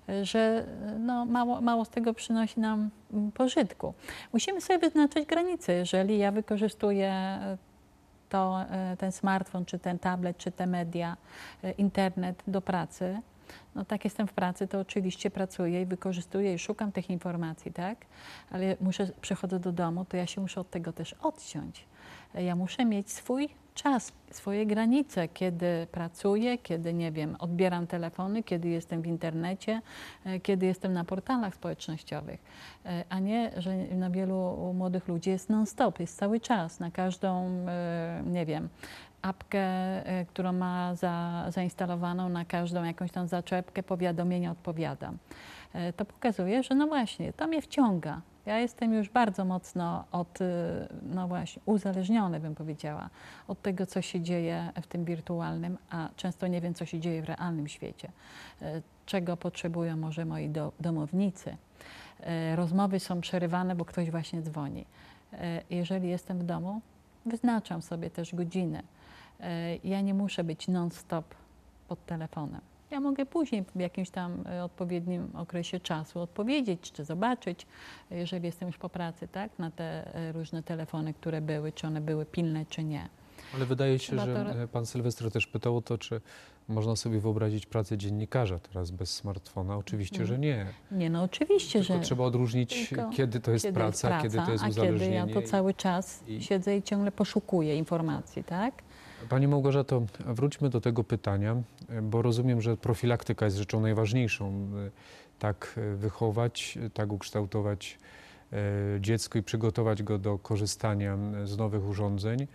że no, mało, mało z tego przynosi nam pożytku. Musimy sobie wyznaczyć granice. Jeżeli ja wykorzystuję to, ten smartfon, czy ten tablet, czy te media, internet do pracy, no tak, jestem w pracy, to oczywiście pracuję i wykorzystuję i szukam tych informacji, tak? Ale muszę, przychodzę do domu, to ja się muszę od tego też odciąć. Ja muszę mieć swój czas, swoje granice, kiedy pracuję, kiedy, nie wiem, odbieram telefony, kiedy jestem w internecie, kiedy jestem na portalach społecznościowych. A nie, że na wielu młodych ludzi jest non-stop, jest cały czas, na każdą, nie wiem, apkę, którą ma za, zainstalowaną, na każdą jakąś tam zaczepkę, powiadomienia odpowiadam. To pokazuje, że no właśnie, to mnie wciąga. Ja jestem już bardzo mocno od, no właśnie, uzależniony, bym powiedziała, od tego, co się dzieje w tym wirtualnym, a często nie wiem, co się dzieje w realnym świecie. Czego potrzebują może moi do, domownicy. Rozmowy są przerywane, bo ktoś właśnie dzwoni. Jeżeli jestem w domu, wyznaczam sobie też godziny. Ja nie muszę być non-stop pod telefonem. Ja mogę później w jakimś tam odpowiednim okresie czasu odpowiedzieć, czy zobaczyć, jeżeli jestem już po pracy, tak, na te różne telefony, które były, czy one były pilne, czy nie. Ale wydaje się, Chyba że to... pan Sylwester też pytał o to, czy można sobie wyobrazić pracę dziennikarza teraz bez smartfona. Oczywiście, hmm. że nie. Nie, no oczywiście, Tylko że... trzeba odróżnić, Tylko kiedy to jest, kiedy praca, jest praca, kiedy to jest a uzależnienie. kiedy ja to cały czas i... siedzę i ciągle poszukuję informacji, tak? Pani Małgorzato, wróćmy do tego pytania, bo rozumiem, że profilaktyka jest rzeczą najważniejszą. Tak wychować, tak ukształtować dziecko i przygotować go do korzystania z nowych urządzeń,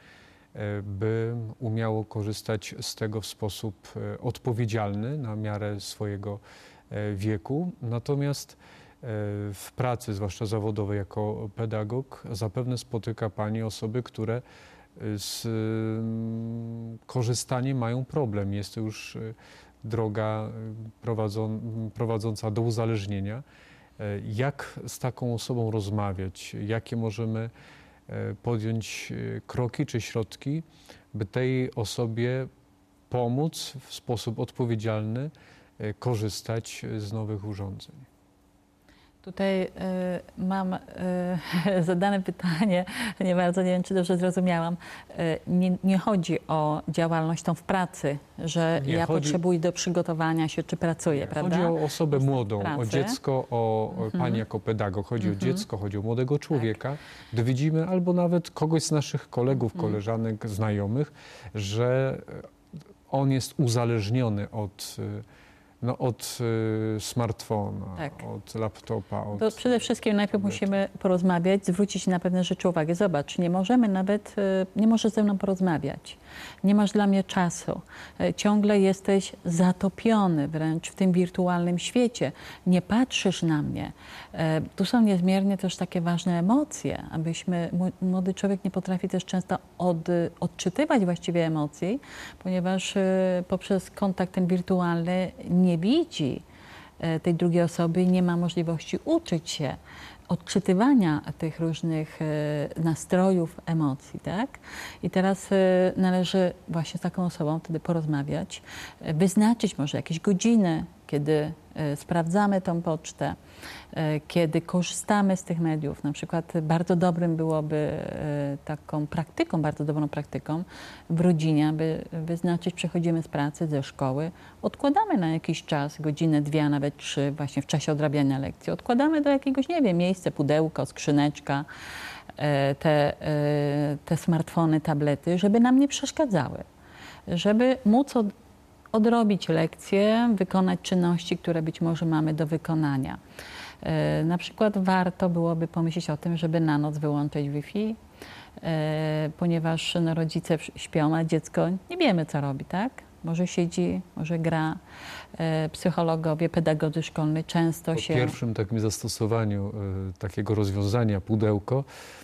by umiało korzystać z tego w sposób odpowiedzialny na miarę swojego wieku. Natomiast w pracy, zwłaszcza zawodowej jako pedagog, zapewne spotyka Pani osoby, które z korzystaniem mają problem. Jest to już droga prowadzą, prowadząca do uzależnienia. Jak z taką osobą rozmawiać? Jakie możemy podjąć kroki czy środki, by tej osobie pomóc w sposób odpowiedzialny korzystać z nowych urządzeń? Tutaj y, mam y, zadane pytanie, nie bardzo nie wiem, czy dobrze zrozumiałam. Y, nie, nie chodzi o działalność tą w pracy, że nie, ja chodzi... potrzebuję do przygotowania się, czy pracuję, nie, prawda? Chodzi o osobę Jestem młodą, o dziecko, o, o mhm. Pani jako pedagog. Chodzi mhm. o dziecko, chodzi o młodego człowieka, tak. gdy widzimy, albo nawet kogoś z naszych kolegów, mhm. koleżanek, znajomych, że on jest uzależniony od... No od y, smartfona, tak. od laptopa. Od... To przede wszystkim najpierw musimy porozmawiać, zwrócić na pewne rzeczy uwagę. Zobacz, nie możemy nawet, y, nie możesz ze mną porozmawiać. Nie masz dla mnie czasu. Y, ciągle jesteś zatopiony wręcz w tym wirtualnym świecie. Nie patrzysz na mnie. Y, tu są niezmiernie też takie ważne emocje, abyśmy, młody człowiek nie potrafi też często od, odczytywać właściwie emocji, ponieważ y, poprzez kontakt ten wirtualny nie nie widzi tej drugiej osoby i nie ma możliwości uczyć się odczytywania tych różnych nastrojów, emocji, tak? I teraz należy właśnie z taką osobą wtedy porozmawiać, wyznaczyć może jakieś godziny, kiedy sprawdzamy tą pocztę, kiedy korzystamy z tych mediów. Na przykład bardzo dobrym byłoby taką praktyką, bardzo dobrą praktyką w rodzinie, aby wyznaczyć, przechodzimy z pracy, ze szkoły, odkładamy na jakiś czas, godzinę, dwie, a nawet trzy, właśnie w czasie odrabiania lekcji, odkładamy do jakiegoś, nie wiem, miejsca, pudełko, skrzyneczka, te, te smartfony, tablety, żeby nam nie przeszkadzały, żeby móc od, odrobić lekcje, wykonać czynności, które być może mamy do wykonania. Na przykład warto byłoby pomyśleć o tym, żeby na noc wyłączyć Wi-Fi, ponieważ no, rodzice śpią, a dziecko nie wiemy, co robi, tak? Może siedzi, może gra. Psychologowie, pedagodzy szkolni często po się... Po pierwszym takim zastosowaniu takiego rozwiązania pudełko,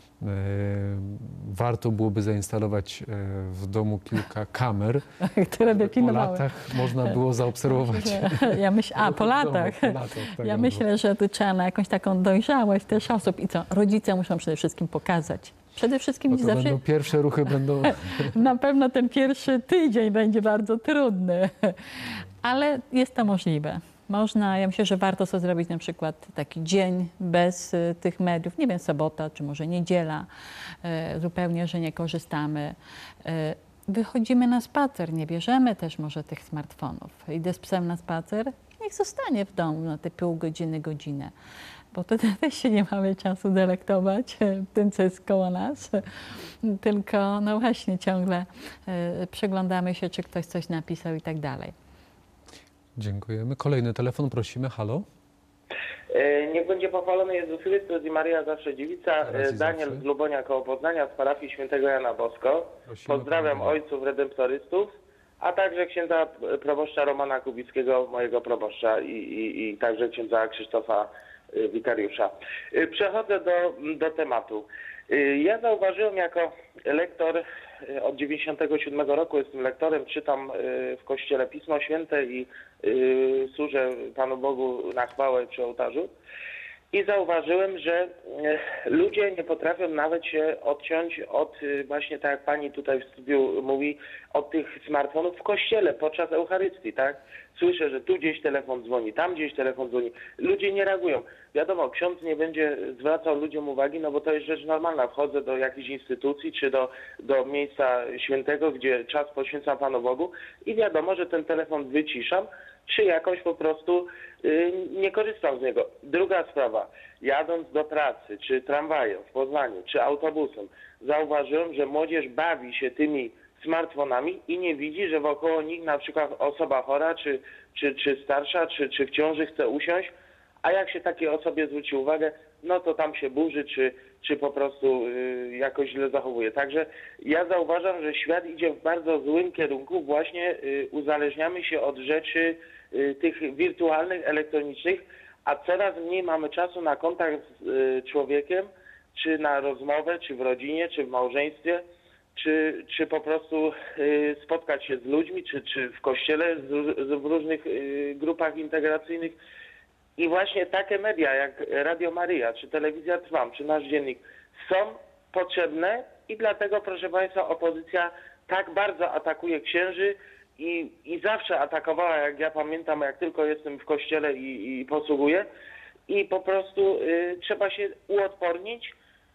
warto byłoby zainstalować w domu kilka kamer, które by pilnowały. Po latach można było zaobserwować. Ja myślę, a po latach. Po latach tak ja myślę, że tu trzeba na jakąś taką dojrzałość też osób. I co? Rodzice muszą przede wszystkim pokazać. Przede wszystkim no to zawsze... będą pierwsze ruchy będą... Na pewno ten pierwszy tydzień będzie bardzo trudny, ale jest to możliwe. Można, ja myślę, że warto sobie zrobić na przykład taki dzień bez y, tych mediów, nie wiem, sobota czy może niedziela, y, zupełnie, że nie korzystamy. Y, wychodzimy na spacer, nie bierzemy też może tych smartfonów. Idę z psem na spacer, niech zostanie w domu na te pół godziny, godzinę. Bo wtedy też się nie mamy czasu delektować tym, co jest koło nas, tylko no właśnie ciągle y, przyglądamy się, czy ktoś coś napisał i tak dalej. Dziękujemy. Kolejny telefon, prosimy. Halo? E, Niech będzie pochwalony Jezus Chrystus i Maria Zawsze Dziewica. Teraz E, i Daniel zawsze. z Lubonia koło Poznania z parafii Świętego Jana Bosko. Prosimy, Pozdrawiam panie. ojców redemptorystów, a także księdza proboszcza Romana Kubickiego, mojego proboszcza i, i, i także księdza Krzysztofa y, wikariusza. Y, Przechodzę do, do tematu. Y, Ja zauważyłem jako lektor y, od dziewięćdziesiątego siódmego roku, jestem lektorem, czytam y, w kościele Pismo Święte i y, służę Panu Bogu na chwałę przy ołtarzu. I zauważyłem, że y, ludzie nie potrafią nawet się odciąć od, y, właśnie tak jak pani tutaj w studiu mówi, od tych smartfonów w kościele podczas Eucharystii, tak? Słyszę, że tu gdzieś telefon dzwoni, tam gdzieś telefon dzwoni. Ludzie nie reagują. Wiadomo, ksiądz nie będzie zwracał ludziom uwagi, no bo to jest rzecz normalna. Wchodzę do jakiejś instytucji czy do, do miejsca świętego, gdzie czas poświęcam Panu Bogu i wiadomo, że ten telefon wyciszam, czy jakoś po prostu y, nie korzystam z niego. Druga sprawa, jadąc do pracy, czy tramwajem w Poznaniu, czy autobusem, zauważyłem, że młodzież bawi się tymi smartfonami i nie widzi, że wokoło nich na przykład osoba chora, czy, czy, czy starsza, czy, czy w ciąży chce usiąść, a jak się takiej osobie zwróci uwagę, no to tam się burzy, czy, czy po prostu y, jakoś źle zachowuje. Także ja zauważam, że świat idzie w bardzo złym kierunku, właśnie y, uzależniamy się od rzeczy y, tych wirtualnych, elektronicznych, a coraz mniej mamy czasu na kontakt z y, człowiekiem, czy na rozmowę, czy w rodzinie, czy w małżeństwie, czy, czy po prostu y, spotkać się z ludźmi, czy, czy w kościele, z, z, w różnych y, grupach integracyjnych. I właśnie takie media jak Radio Maryja, czy Telewizja Trwam, czy Nasz Dziennik są potrzebne i dlatego, proszę Państwa, opozycja tak bardzo atakuje księży i, i zawsze atakowała, jak ja pamiętam, jak tylko jestem w kościele i, i posługuję. I po prostu y, trzeba się uodpornić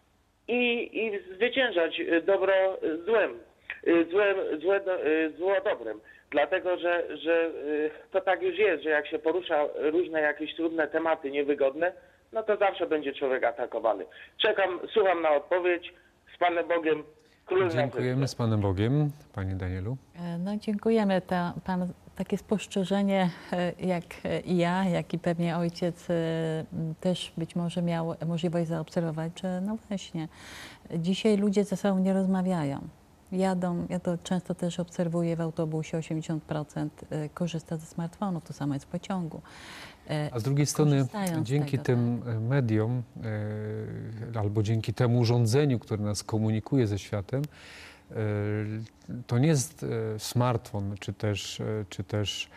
i, i zwyciężać dobro złem, y, złem, złe, do- y, zło dobrem. Dlatego, że, że y, to tak już jest, że jak się porusza różne jakieś trudne tematy, niewygodne, no to zawsze będzie człowiek atakowany. Czekam, słucham na odpowiedź. Z Panem Bogiem. Król na Dziękujemy, z Panem Bogiem. Panie Danielu. E, No dziękujemy. Ta, pan, takie spostrzeżenie, e, jak i ja, jak i pewnie ojciec e, m, też być może miał możliwość zaobserwować, że no właśnie, dzisiaj ludzie ze sobą nie rozmawiają. Jadą, ja to często też obserwuję w autobusie, osiemdziesiąt procent e, korzysta ze smartfonów, to samo jest w pociągu. E, A z drugiej strony, korzystając z dzięki tego, tym mediom e, albo dzięki temu urządzeniu, które nas komunikuje ze światem, e, to nie jest e, smartfon czy też, e, czy też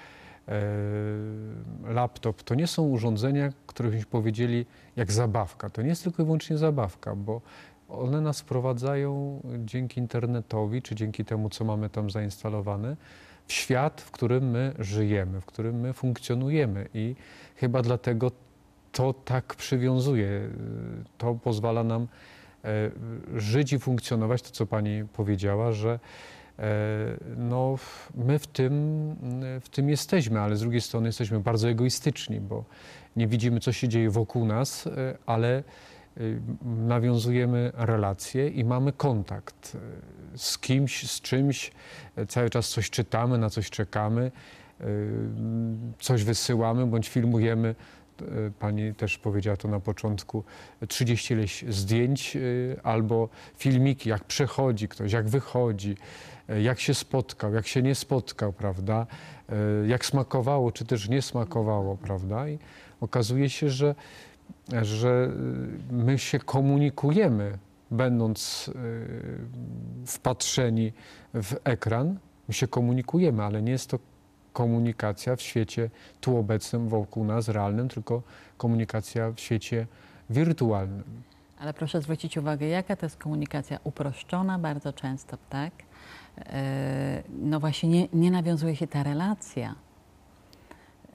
e, laptop. To nie są urządzenia, które byśmy powiedzieli jak zabawka. To nie jest tylko i wyłącznie zabawka, bo one nas wprowadzają dzięki internetowi, czy dzięki temu, co mamy tam zainstalowane, w świat, w którym my żyjemy, w którym my funkcjonujemy i chyba dlatego to tak przywiązuje. To pozwala nam e, żyć i funkcjonować, to co Pani powiedziała, że e, no, my w tym, w tym jesteśmy, ale z drugiej strony jesteśmy bardzo egoistyczni, bo nie widzimy, co się dzieje wokół nas, e, ale nawiązujemy relacje i mamy kontakt z kimś, z czymś, cały czas coś czytamy, na coś czekamy, coś wysyłamy bądź filmujemy. Pani też powiedziała to na początku, trzydzieści ileś zdjęć albo filmiki, jak przechodzi ktoś, jak wychodzi, jak się spotkał, jak się nie spotkał, prawda, jak smakowało, czy też nie smakowało, prawda, i okazuje się, że że my się komunikujemy, będąc wpatrzeni w ekran, my się komunikujemy, ale nie jest to komunikacja w świecie tu obecnym, wokół nas, realnym, tylko komunikacja w świecie wirtualnym. Ale proszę zwrócić uwagę, jaka to jest komunikacja uproszczona bardzo często, tak? E, No właśnie nie, nie nawiązuje się ta relacja. E,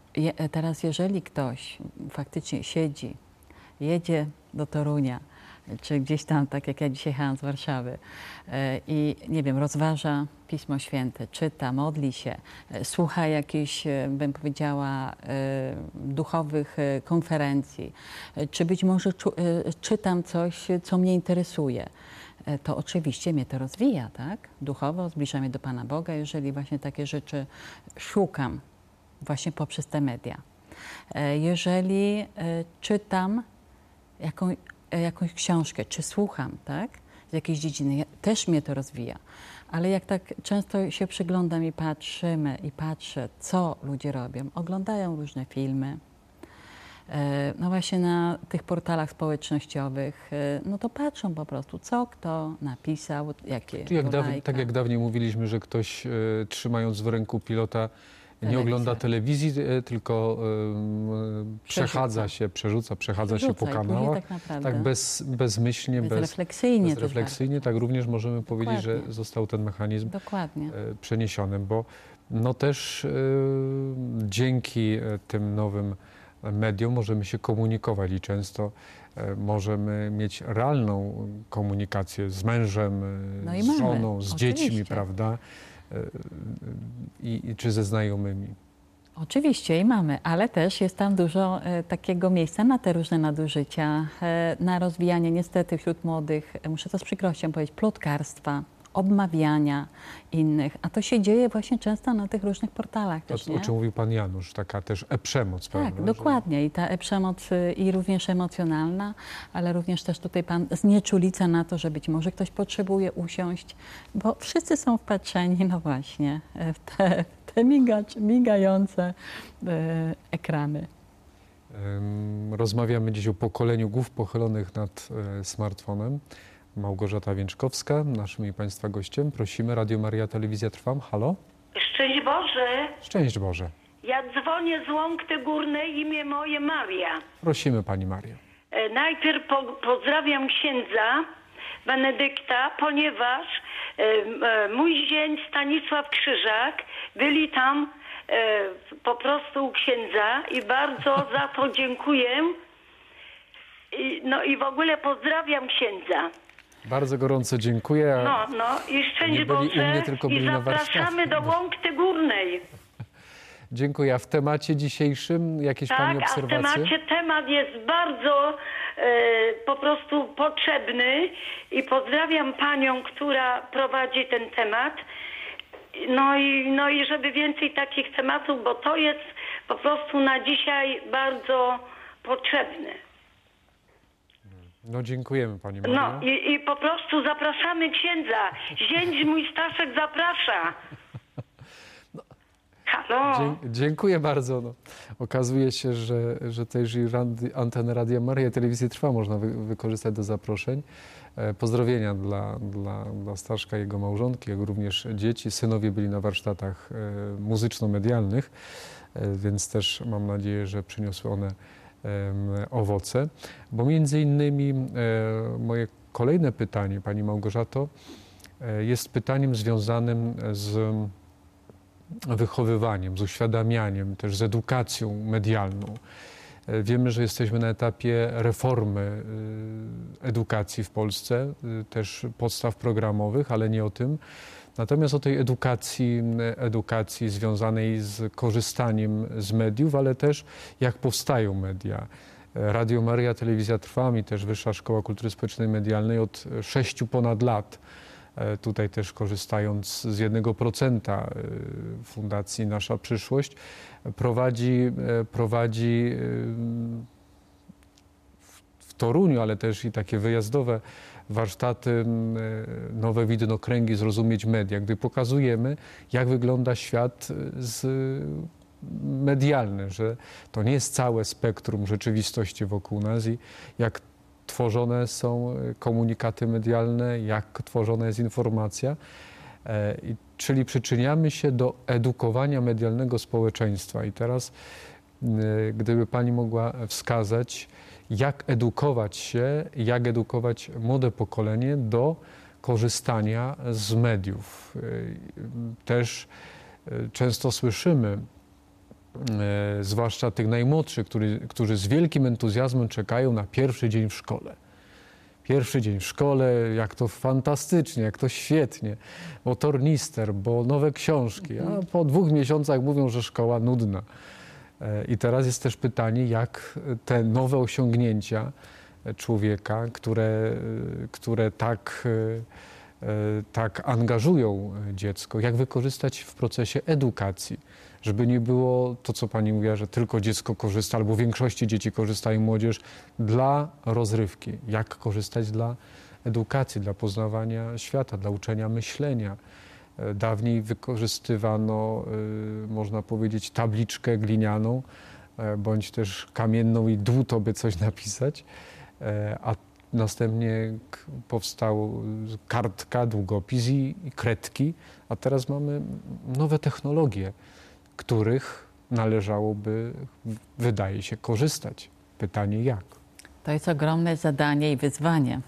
je, teraz jeżeli ktoś faktycznie siedzi, jedzie do Torunia, czy gdzieś tam, tak jak ja dzisiaj jechałam z Warszawy e, i nie wiem, rozważa Pismo Święte, czyta, modli się, e, słucha jakichś, e, bym powiedziała, e, duchowych e, konferencji, e, czy być może czu, e, czytam coś, co mnie interesuje, e, to oczywiście mnie to rozwija, tak? Duchowo zbliża mnie do Pana Boga, jeżeli właśnie takie rzeczy szukam właśnie poprzez te media. E, jeżeli e, czytam jaką, jakąś książkę, czy słucham, tak, z jakiejś dziedziny, też mnie to rozwija. Ale jak tak często się przyglądam i patrzymy, i patrzę, co ludzie robią, oglądają różne filmy, no właśnie na tych portalach społecznościowych, no to patrzą po prostu, co kto napisał, jakie Czy jak daw, lajka. tak jak dawniej mówiliśmy, że ktoś e, trzymając w ręku pilota nie Telewizor. ogląda telewizji, e, tylko e, przechadza się, przerzuca, przechadza się po Przerzuca i później kanałach. tak naprawdę Tak bez, bezmyślnie, bez, bezrefleksyjnie. też bezrefleksyjnie, tak również możemy powiedzieć, że Dokładnie. został ten mechanizm Dokładnie. e, przeniesiony, bo no też e, dzięki e, tym nowym mediom możemy się komunikować i często e, możemy mieć realną komunikację z mężem, e, No i z mamy, żoną, z dziećmi, oczywiście. prawda? E, I, i czy ze znajomymi. Oczywiście i mamy, ale też jest tam dużo e, takiego miejsca na te różne nadużycia, e, na rozwijanie niestety wśród młodych, e, muszę to z przykrością powiedzieć, plotkarstwa, obmawiania innych, a to się dzieje właśnie często na tych różnych portalach To, też, o nie? czym mówił pan Janusz, taka też e-przemoc, Tak, prawda? dokładnie. I ta e-przemoc y, i również emocjonalna, ale również też tutaj pan znieczulica na to, że być może ktoś potrzebuje usiąść, bo wszyscy są wpatrzeni, no właśnie, w te, w te migacz, migające y, ekrany. Ym, Rozmawiamy dziś o pokoleniu głów pochylonych nad e, smartfonem. Małgorzata Więczkowska, naszym i Państwa gościem. Prosimy, Radio Maria, Telewizja Trwam. Halo? Szczęść Boże, Szczęść Boże. ja dzwonię z Łąkty Górnej, imię moje Maria. Prosimy Pani Mario. E, najpierw po, pozdrawiam księdza Benedykta, ponieważ e, e, mój zięć Stanisław Krzyżak byli tam e, po prostu u księdza i bardzo za to dziękuję. I, no i w ogóle pozdrawiam księdza. Bardzo gorąco dziękuję. No, no i szczęść nie byli u Boże mnie, tylko i byli na zapraszamy do warsztacie. Łąkty Górnej. Dziękuję. A w temacie dzisiejszym jakieś Pani Tak, a w obserwacje? temacie temat jest bardzo e, po prostu potrzebny i pozdrawiam panią, która prowadzi ten temat. No i, no i żeby więcej takich tematów, bo to jest po prostu na dzisiaj bardzo potrzebne. No dziękujemy Pani Mario. No i, i po prostu zapraszamy księdza. Zięć mój Staszek zaprasza. Halo. Dzie- dziękuję bardzo. No. Okazuje się, że, że też i rady, antenę Radia Maria, Telewizji Trwa można wy, wykorzystać do zaproszeń. E, pozdrowienia dla, dla, dla Staszka i jego małżonki, jak również dzieci. Synowie byli na warsztatach e, muzyczno-medialnych, e, więc też mam nadzieję, że przyniosły one e, owoce. Bo między innymi e, moje kolejne pytanie, Pani Małgorzato, e, jest pytaniem związanym z wychowywaniem, z uświadamianiem, też z edukacją medialną. Wiemy, że jesteśmy na etapie reformy edukacji w Polsce, też podstaw programowych, ale nie o tym. Natomiast o tej edukacji, edukacji związanej z korzystaniem z mediów, ale też jak powstają media. Radio Maria, Telewizja Trwam i też Wyższa Szkoła Kultury Społecznej i Medialnej od sześciu ponad lat, tutaj też korzystając z jednego procenta Fundacji Nasza Przyszłość, prowadzi, prowadzi w Toruniu, ale też i takie wyjazdowe warsztaty, nowe widnokręgi, zrozumieć media, gdy pokazujemy, jak wygląda świat z medialny, że to nie jest całe spektrum rzeczywistości wokół nas i jak tworzone są komunikaty medialne, jak tworzona jest informacja, e, i, czyli przyczyniamy się do edukowania medialnego społeczeństwa. I teraz, e, gdyby Pani mogła wskazać, jak edukować się, jak edukować młode pokolenie do korzystania z mediów. E, też e, często słyszymy e, zwłaszcza tych najmłodszych, który, którzy z wielkim entuzjazmem czekają na pierwszy dzień w szkole. Pierwszy dzień w szkole, jak to fantastycznie, jak to świetnie, bo tornister, bo nowe książki, a po dwóch miesiącach mówią, że szkoła nudna. I teraz jest też pytanie, jak te nowe osiągnięcia człowieka, które, które tak, tak angażują dziecko, jak wykorzystać w procesie edukacji, żeby nie było to, co pani mówiła, że tylko dziecko korzysta, albo w większości dzieci korzystają, młodzież, dla rozrywki. Jak korzystać dla edukacji, dla poznawania świata, dla uczenia myślenia. Dawniej wykorzystywano, można powiedzieć, tabliczkę glinianą, bądź też kamienną i dłuto, by coś napisać, a następnie powstała kartka, długopis i, i kredki, a teraz mamy nowe technologie, których należałoby, wydaje się, korzystać. Pytanie jak? To jest ogromne zadanie i wyzwanie.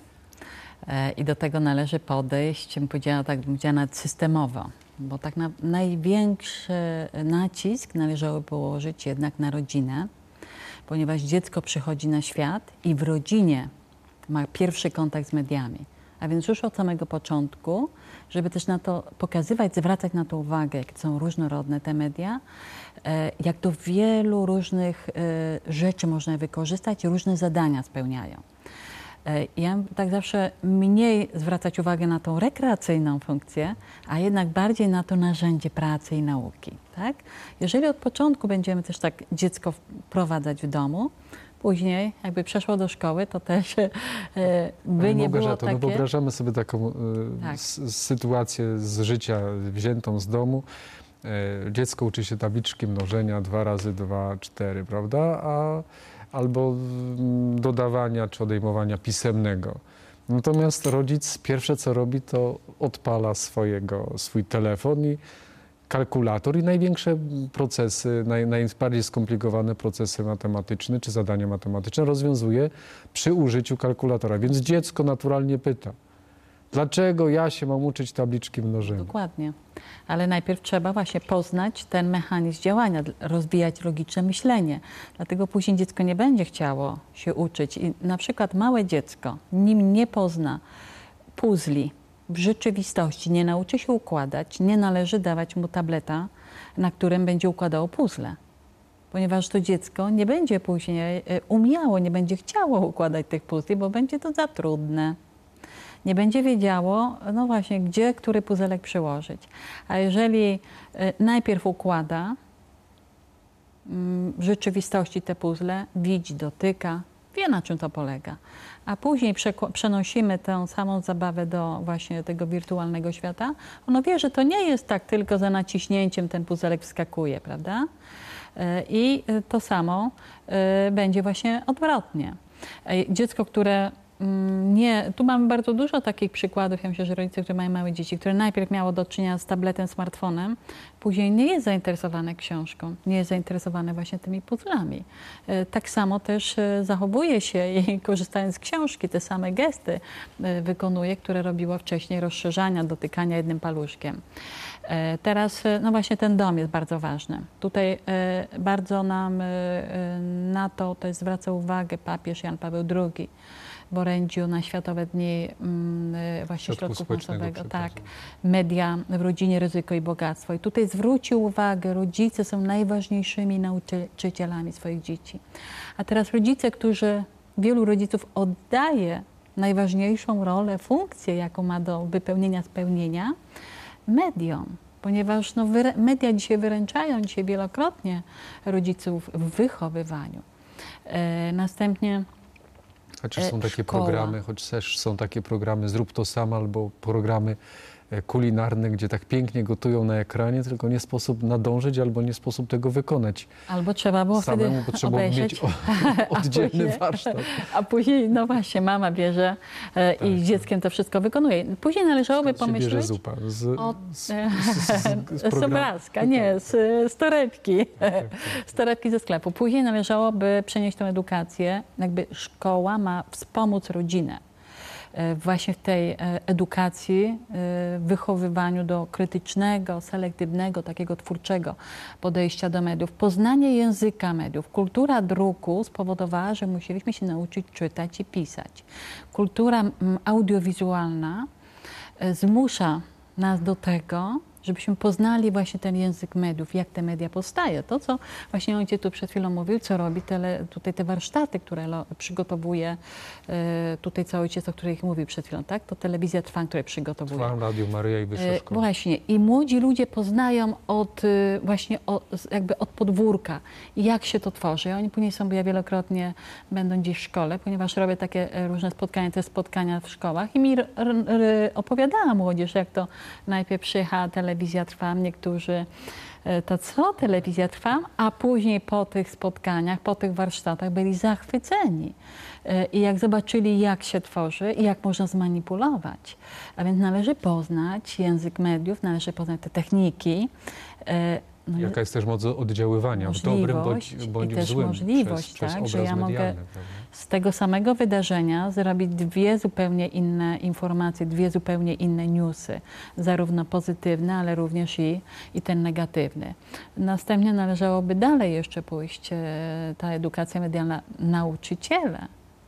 I do tego należy podejść, bym powiedziała, tak bym powiedziała, nawet systemowo. Bo tak na, największy nacisk należało położyć jednak na rodzinę, ponieważ dziecko przychodzi na świat i w rodzinie ma pierwszy kontakt z mediami. A więc już od samego początku, żeby też na to pokazywać, zwracać na to uwagę, jak są różnorodne te media, jak to wielu różnych rzeczy można wykorzystać i różne zadania spełniają. Ja tak zawsze mniej zwracać uwagę na tą rekreacyjną funkcję, a jednak bardziej na to narzędzie pracy i nauki. Tak? Jeżeli od początku będziemy też tak dziecko wprowadzać w domu, później jakby przeszło do szkoły, to też by nie było takie... No wyobrażamy sobie taką tak. sytuację z życia wziętą z domu. Dziecko uczy się tabliczki mnożenia dwa razy dwa, cztery, prawda? A albo dodawania czy odejmowania pisemnego. Natomiast rodzic pierwsze co robi, to odpala swojego, swój telefon i kalkulator i największe procesy, naj, najbardziej skomplikowane procesy matematyczne czy zadania matematyczne rozwiązuje przy użyciu kalkulatora. Więc dziecko naturalnie pyta, dlaczego ja się mam uczyć tabliczki mnożenia? Dokładnie. Ale najpierw trzeba właśnie poznać ten mechanizm działania, rozwijać logiczne myślenie. Dlatego później dziecko nie będzie chciało się uczyć. I na przykład małe dziecko, nim nie pozna puzli w rzeczywistości, nie nauczy się układać, nie należy dawać mu tableta, na którym będzie układało puzzle. Ponieważ to dziecko nie będzie później umiało, nie będzie chciało układać tych puzli, bo będzie to za trudne. Nie będzie wiedziało, no właśnie, gdzie który puzelek przyłożyć. A jeżeli najpierw układa w rzeczywistości te puzzle, widzi, dotyka, wie, na czym to polega. A później przenosimy tę samą zabawę do właśnie tego wirtualnego świata, ono wie, że to nie jest tak tylko za naciśnięciem ten puzelek wskakuje, prawda? I to samo będzie właśnie odwrotnie. Dziecko, które nie, tu mamy bardzo dużo takich przykładów, ja myślę, że rodzice, którzy mają małe dzieci, które najpierw miało do czynienia z tabletem, smartfonem, później nie jest zainteresowane książką, nie jest zainteresowane właśnie tymi puzzlami. Tak samo też zachowuje się i korzystając z książki, te same gesty wykonuje, które robiło wcześniej, rozszerzania, dotykania jednym paluszkiem. Teraz, no właśnie ten dom jest bardzo ważny. Tutaj bardzo nam na to też zwraca uwagę papież Jan Paweł drugi. W orędziu na Światowe Dni mm, właśnie Środków Masowego, tak, media w rodzinie, ryzyko i bogactwo. I tutaj zwrócił uwagę, rodzice są najważniejszymi nauczycielami swoich dzieci. A teraz rodzice, którzy, wielu rodziców oddaje najważniejszą rolę, funkcję, jaką ma do wypełnienia, spełnienia, mediom. Ponieważ no, media dzisiaj wyręczają dzisiaj wielokrotnie rodziców w wychowywaniu. E, następnie Chociaż są takie szkoła. programy, choć też są takie programy Zrób to sam albo programy kulinarne, gdzie tak pięknie gotują na ekranie, tylko nie sposób nadążyć albo nie sposób tego wykonać. Albo trzeba było Samemu wtedy trzeba mieć o, oddzielny później, warsztat. A później, no właśnie, mama bierze e, tak, i z dzieckiem to wszystko wykonuje. Później należałoby Skąd pomyśleć... bierze zupa? Z, od, z, z, z, z obrazka, nie, z, z torebki. Z torebki ze sklepu. Później należałoby przenieść tę edukację, jakby szkoła ma wspomóc rodzinę. właśnie w tej edukacji, wychowywaniu do krytycznego, selektywnego, takiego twórczego podejścia do mediów. Poznanie języka mediów. Kultura druku spowodowała, że musieliśmy się nauczyć czytać i pisać. Kultura audiowizualna zmusza nas do tego, żebyśmy poznali właśnie ten język mediów, jak te media powstają. To, co właśnie ojciec tu przed chwilą mówił, co robi tele, tutaj te warsztaty, które lo, przygotowuje, e, tutaj co ojciec, o których mówił przed chwilą, tak? To Telewizja Trwam, które przygotowuje. Trwam, Radio Maryja i Wyższa Szkoła. E, właśnie. I młodzi ludzie poznają od, e, właśnie od, jakby od podwórka, jak się to tworzy. I oni później są, bo ja wielokrotnie będą gdzieś w szkole, ponieważ robię takie różne spotkania, te spotkania w szkołach i mi r, r, opowiadała młodzież, jak to najpierw przyjechała telewizja Telewizja Trwam, niektórzy to co, Telewizja Trwam, a później po tych spotkaniach, po tych warsztatach byli zachwyceni. I jak zobaczyli, jak się tworzy i jak można zmanipulować. A więc należy poznać język mediów, należy poznać te techniki. No, jaka jest też moc oddziaływania, w dobrym bądź, bądź i w też złym, możliwość, przez, tak, przez że ja mogę medialny, z tego samego wydarzenia zrobić dwie zupełnie inne informacje, dwie zupełnie inne newsy, zarówno pozytywne, ale również i, i ten negatywny. Następnie należałoby dalej jeszcze pójść, ta edukacja medialna, nauczyciele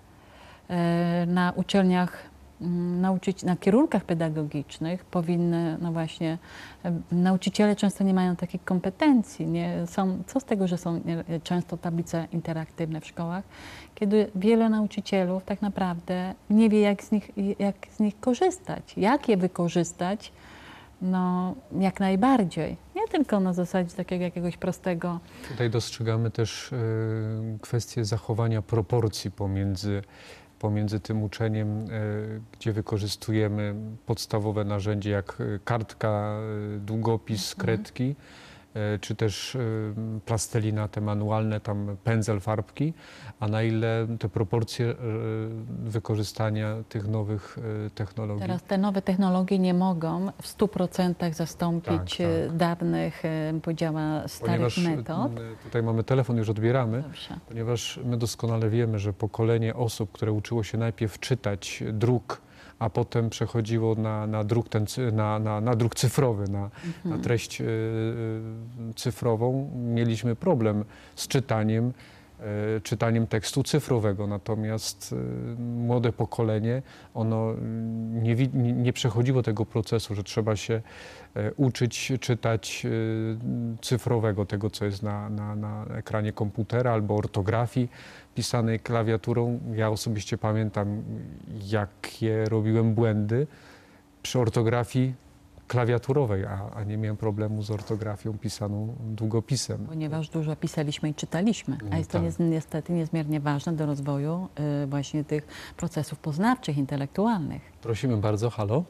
na uczelniach, nauczyć, na kierunkach pedagogicznych powinny, no właśnie, nauczyciele często nie mają takich kompetencji. Nie, są, co z tego, że są często tablice interaktywne w szkołach, kiedy wiele nauczycielów tak naprawdę nie wie, jak z nich, jak z nich korzystać, jak je wykorzystać, no jak najbardziej. Nie tylko na zasadzie takiego jakiegoś prostego... Tutaj dostrzegamy też y, kwestię zachowania proporcji pomiędzy pomiędzy tym uczeniem, gdzie wykorzystujemy podstawowe narzędzie jak kartka, długopis, kredki, czy też plastelina, te manualne, tam pędzel, farbki, a na ile te proporcje wykorzystania tych nowych technologii. Teraz te nowe technologie nie mogą w stu procentach zastąpić tak, tak. dawnych, powiedziała, starych ponieważ metod. Tutaj mamy telefon, już odbieramy, Dobrze. Ponieważ my doskonale wiemy, że pokolenie osób, które uczyło się najpierw czytać druk, a potem przechodziło na, na, druk, ten, na, na, na druk cyfrowy, na, mhm. na treść y, y, cyfrową, mieliśmy problem z czytaniem, y, czytaniem tekstu cyfrowego. Natomiast y, młode pokolenie, ono nie, nie, nie przechodziło tego procesu, że trzeba się y, uczyć czytać y, cyfrowego, tego co jest na, na, na ekranie komputera albo ortografii pisanej klawiaturą. Ja osobiście pamiętam, jakie robiłem błędy przy ortografii klawiaturowej, a, a nie miałem problemu z ortografią pisaną długopisem. Ponieważ dużo pisaliśmy i czytaliśmy, a jest to tak. niestety niezmiernie ważne do rozwoju y, właśnie tych procesów poznawczych, intelektualnych. Prosimy bardzo. Halo?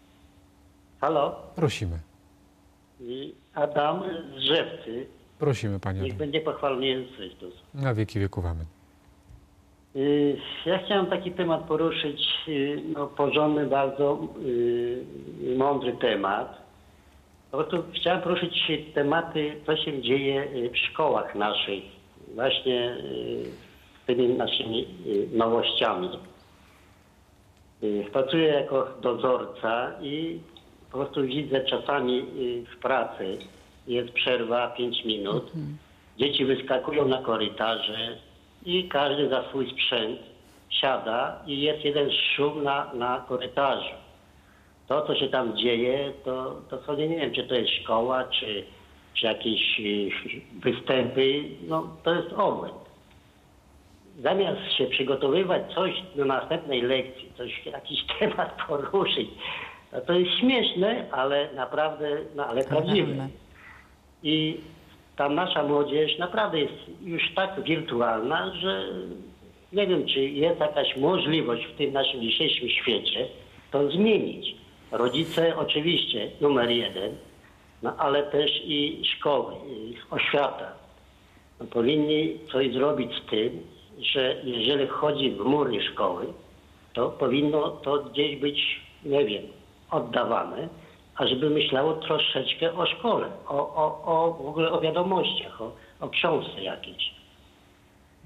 Halo? Prosimy. Adam z Rzewcy. Prosimy, panie. Niech będzie pochwalony Jezus Chrystus. Na wieki wieków amen. Ja chciałem taki temat poruszyć, no, porządny, bardzo yy, mądry temat. Po prostu chciałem poruszyć tematy, co się dzieje w szkołach naszych, właśnie yy, z tymi naszymi yy, nowościami. Yy, pracuję jako dozorca i po prostu widzę czasami yy, w pracy, jest przerwa pięć minut, mhm. dzieci wyskakują na korytarze, i każdy za swój sprzęt siada i jest jeden szum na, na korytarzu. To, co się tam dzieje, to, to sobie nie wiem, czy to jest szkoła, czy, czy jakieś występy, no to jest obłęd. Zamiast się przygotowywać coś do następnej lekcji, coś, jakiś temat poruszyć, no to jest śmieszne, ale naprawdę, no ale prawdziwe. I ta nasza młodzież naprawdę jest już tak wirtualna, że nie wiem, czy jest jakaś możliwość w tym naszym dzisiejszym świecie to zmienić. Rodzice oczywiście numer jeden, no ale też i szkoły, i oświata. No, powinni coś zrobić z tym, że jeżeli chodzi w mury szkoły, to powinno to gdzieś być, nie wiem, oddawane, a żeby myślało troszeczkę o szkole, o, o, o w ogóle o wiadomościach, o, o książce jakiejś.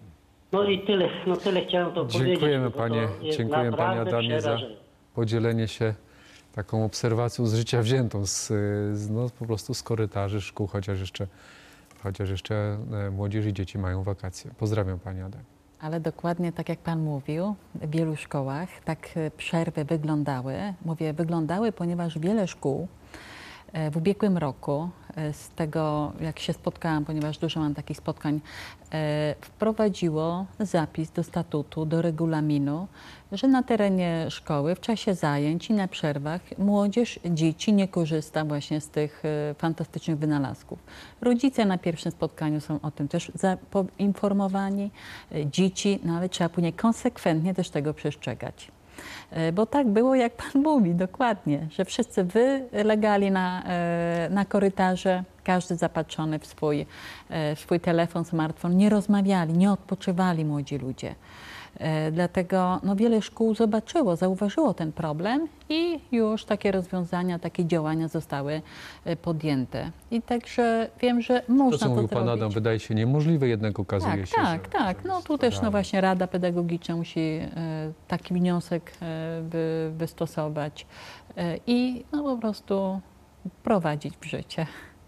No i tyle, no tyle chciałem to powiedzieć. Dziękujemy bo to panie, jest dziękujemy panie naprawdę Adamie za przerażające. podzielenie się taką obserwacją z życia wziętą, z, z, no, po prostu z korytarzy szkół, chociaż jeszcze, chociaż jeszcze e, młodzież i dzieci mają wakacje. Pozdrawiam pani Adam. Ale dokładnie tak jak Pan mówił, w wielu szkołach tak e, przerwy wyglądały. Mówię wyglądały, ponieważ wiele szkół e, w ubiegłym roku, e, z tego jak się spotkałam, ponieważ dużo mam takich spotkań, e, wprowadziło zapis do statutu, do regulaminu, że na terenie szkoły w czasie zajęć i na przerwach młodzież, dzieci nie korzysta właśnie z tych e, fantastycznych wynalazków. Rodzice na pierwszym spotkaniu są o tym też za- poinformowani, e, dzieci, no ale trzeba później konsekwentnie też tego przestrzegać. E, Bo tak było, jak Pan mówi, dokładnie, że wszyscy wylegali na, e, na korytarze, każdy zapatrzony w swój, e, w swój telefon, smartfon, nie rozmawiali, nie odpoczywali młodzi ludzie. E, Dlatego no, wiele szkół zobaczyło, zauważyło ten problem i już takie rozwiązania, takie działania zostały e, podjęte. I także wiem, że To, można co to mówił pan zrobić. Adam, wydaje się niemożliwe, jednak okazuje Tak, się, tak, że, tak. że No jest tu to też no realne. właśnie Rada Pedagogiczna musi e, taki wniosek e, wy, wystosować e, i no po prostu prowadzić w życie.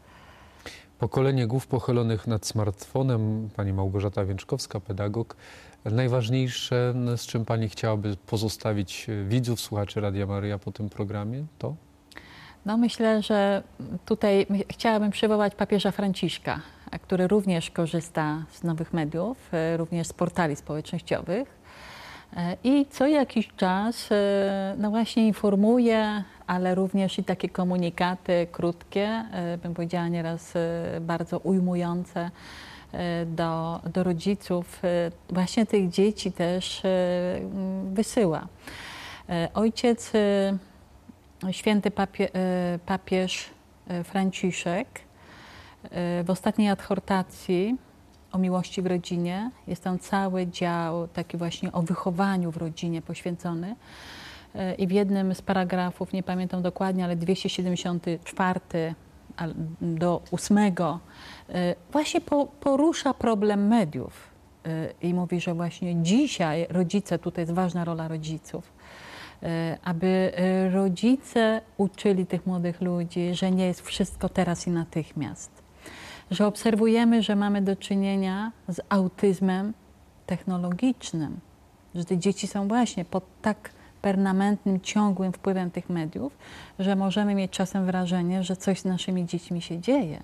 Pokolenie głów pochylonych nad smartfonem, pani Małgorzata Więczkowska, pedagog. Najważniejsze, z czym pani chciałaby pozostawić widzów, słuchaczy Radia Maryja po tym programie, to? No myślę, że tutaj my- chciałabym przywołać papieża Franciszka, a który również korzysta z nowych mediów, e, również z portali społecznościowych. E, I co jakiś czas e, no właśnie informuje, ale również i takie komunikaty krótkie, e, bym powiedziała nieraz e, bardzo ujmujące e, do, do rodziców, e, właśnie tych dzieci też e, m, wysyła. E, Ojciec, e, święty papie, e, papież e, Franciszek e, w ostatniej adhortacji o miłości w rodzinie, jest tam cały dział taki właśnie o wychowaniu w rodzinie poświęcony. E, I w jednym z paragrafów, nie pamiętam dokładnie, ale dwieście siedemdziesiąty czwarty al- do ósmego e, właśnie po, porusza problem mediów. E, I mówi, że właśnie dzisiaj rodzice, tutaj jest ważna rola rodziców, e, aby e, rodzice uczyli tych młodych ludzi, że nie jest wszystko teraz i natychmiast. Że obserwujemy, że mamy do czynienia z autyzmem technologicznym, że te dzieci są właśnie pod tak permanentnym, ciągłym wpływem tych mediów, że możemy mieć czasem wrażenie, że coś z naszymi dziećmi się dzieje,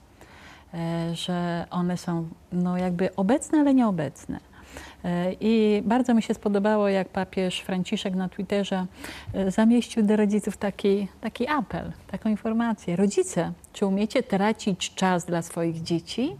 E, że one są no jakby obecne, ale nieobecne. E, I bardzo mi się spodobało, jak papież Franciszek na Twitterze e, zamieścił do rodziców taki, taki apel, taką informację. Rodzice, czy umiecie tracić czas dla swoich dzieci?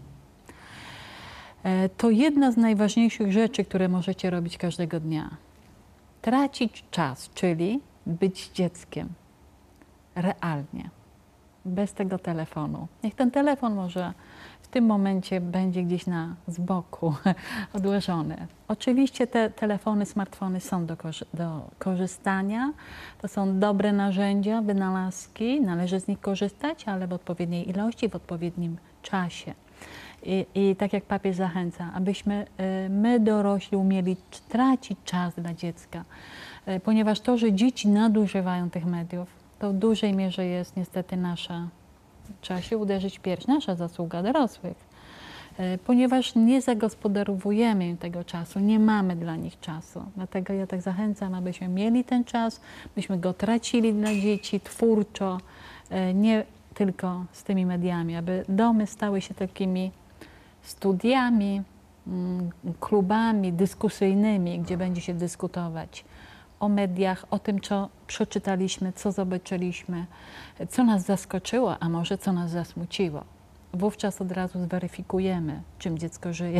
E, To jedna z najważniejszych rzeczy, które możecie robić każdego dnia. Tracić czas, czyli być dzieckiem realnie, bez tego telefonu. Niech ten telefon może w tym momencie będzie gdzieś na z boku odłożony. Oczywiście te telefony, smartfony są do, korzy- do korzystania. To są dobre narzędzia, wynalazki. Należy z nich korzystać, ale w odpowiedniej ilości, w odpowiednim czasie. I, i tak jak papież zachęca, abyśmy y, my dorośli umieli c- tracić czas dla dziecka. Y, Ponieważ to, że dzieci nadużywają tych mediów, to w dużej mierze jest niestety nasza, trzeba się uderzyć w pierś, nasza zasługa dorosłych. Y, Ponieważ nie zagospodarowujemy im tego czasu, nie mamy dla nich czasu. Dlatego ja tak zachęcam, abyśmy mieli ten czas, byśmy go tracili dla dzieci twórczo, y, nie tylko z tymi mediami, aby domy stały się takimi studiami, mm, klubami dyskusyjnymi, gdzie będzie się dyskutować o mediach, o tym, co przeczytaliśmy, co zobaczyliśmy, co nas zaskoczyło, a może co nas zasmuciło. Wówczas od razu zweryfikujemy, czym dziecko żyje,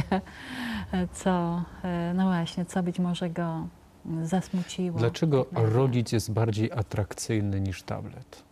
co, e, no właśnie, co być może go zasmuciło. Dlaczego Tak dalej. rodzic jest bardziej atrakcyjny niż tablet?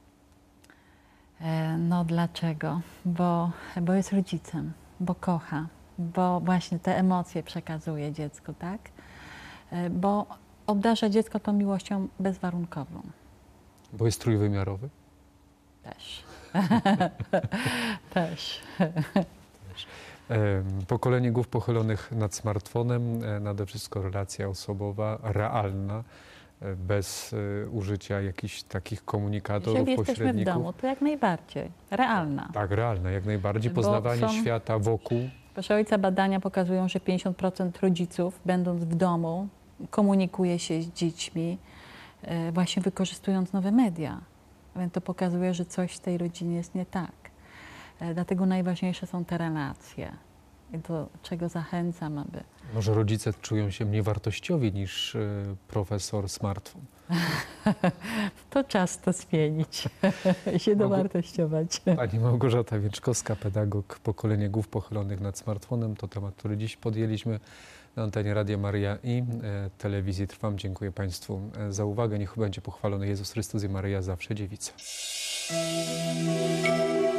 E, No dlaczego? Bo, bo jest rodzicem, bo kocha, bo właśnie te emocje przekazuje dziecku, tak? E, Bo obdarza dziecko tą miłością bezwarunkową Bo jest trójwymiarowy? też. Też. Pokolenie głów pochylonych nad smartfonem, nade wszystko relacja osobowa, realna, bez użycia jakichś takich komunikatorów, Jeżeli jesteśmy w pośredników. domu, to jak najbardziej. Realna. Tak, realna, jak najbardziej. Bo Poznawanie są- świata wokół. Proszę ojca, badania pokazują, że pięćdziesiąt procent rodziców, będąc w domu, komunikuje się z dziećmi, e, właśnie wykorzystując nowe media. Więc to pokazuje, że coś w tej rodzinie jest nie tak. E, Dlatego najważniejsze są te relacje. I do czego zachęcam, aby... Może rodzice czują się mniej wartościowi niż e, profesor smartfon. To czas to zmienić i się dowartościować. Pani Małgorzata Wieczkowska, pedagog, pokolenie głów pochylonych nad smartfonem. To temat, który dziś podjęliśmy na antenie Radia Maryja i e, telewizji Trwam. Dziękuję Państwu e, za uwagę. Niech będzie pochwalony Jezus Chrystus i Maryja zawsze dziewica.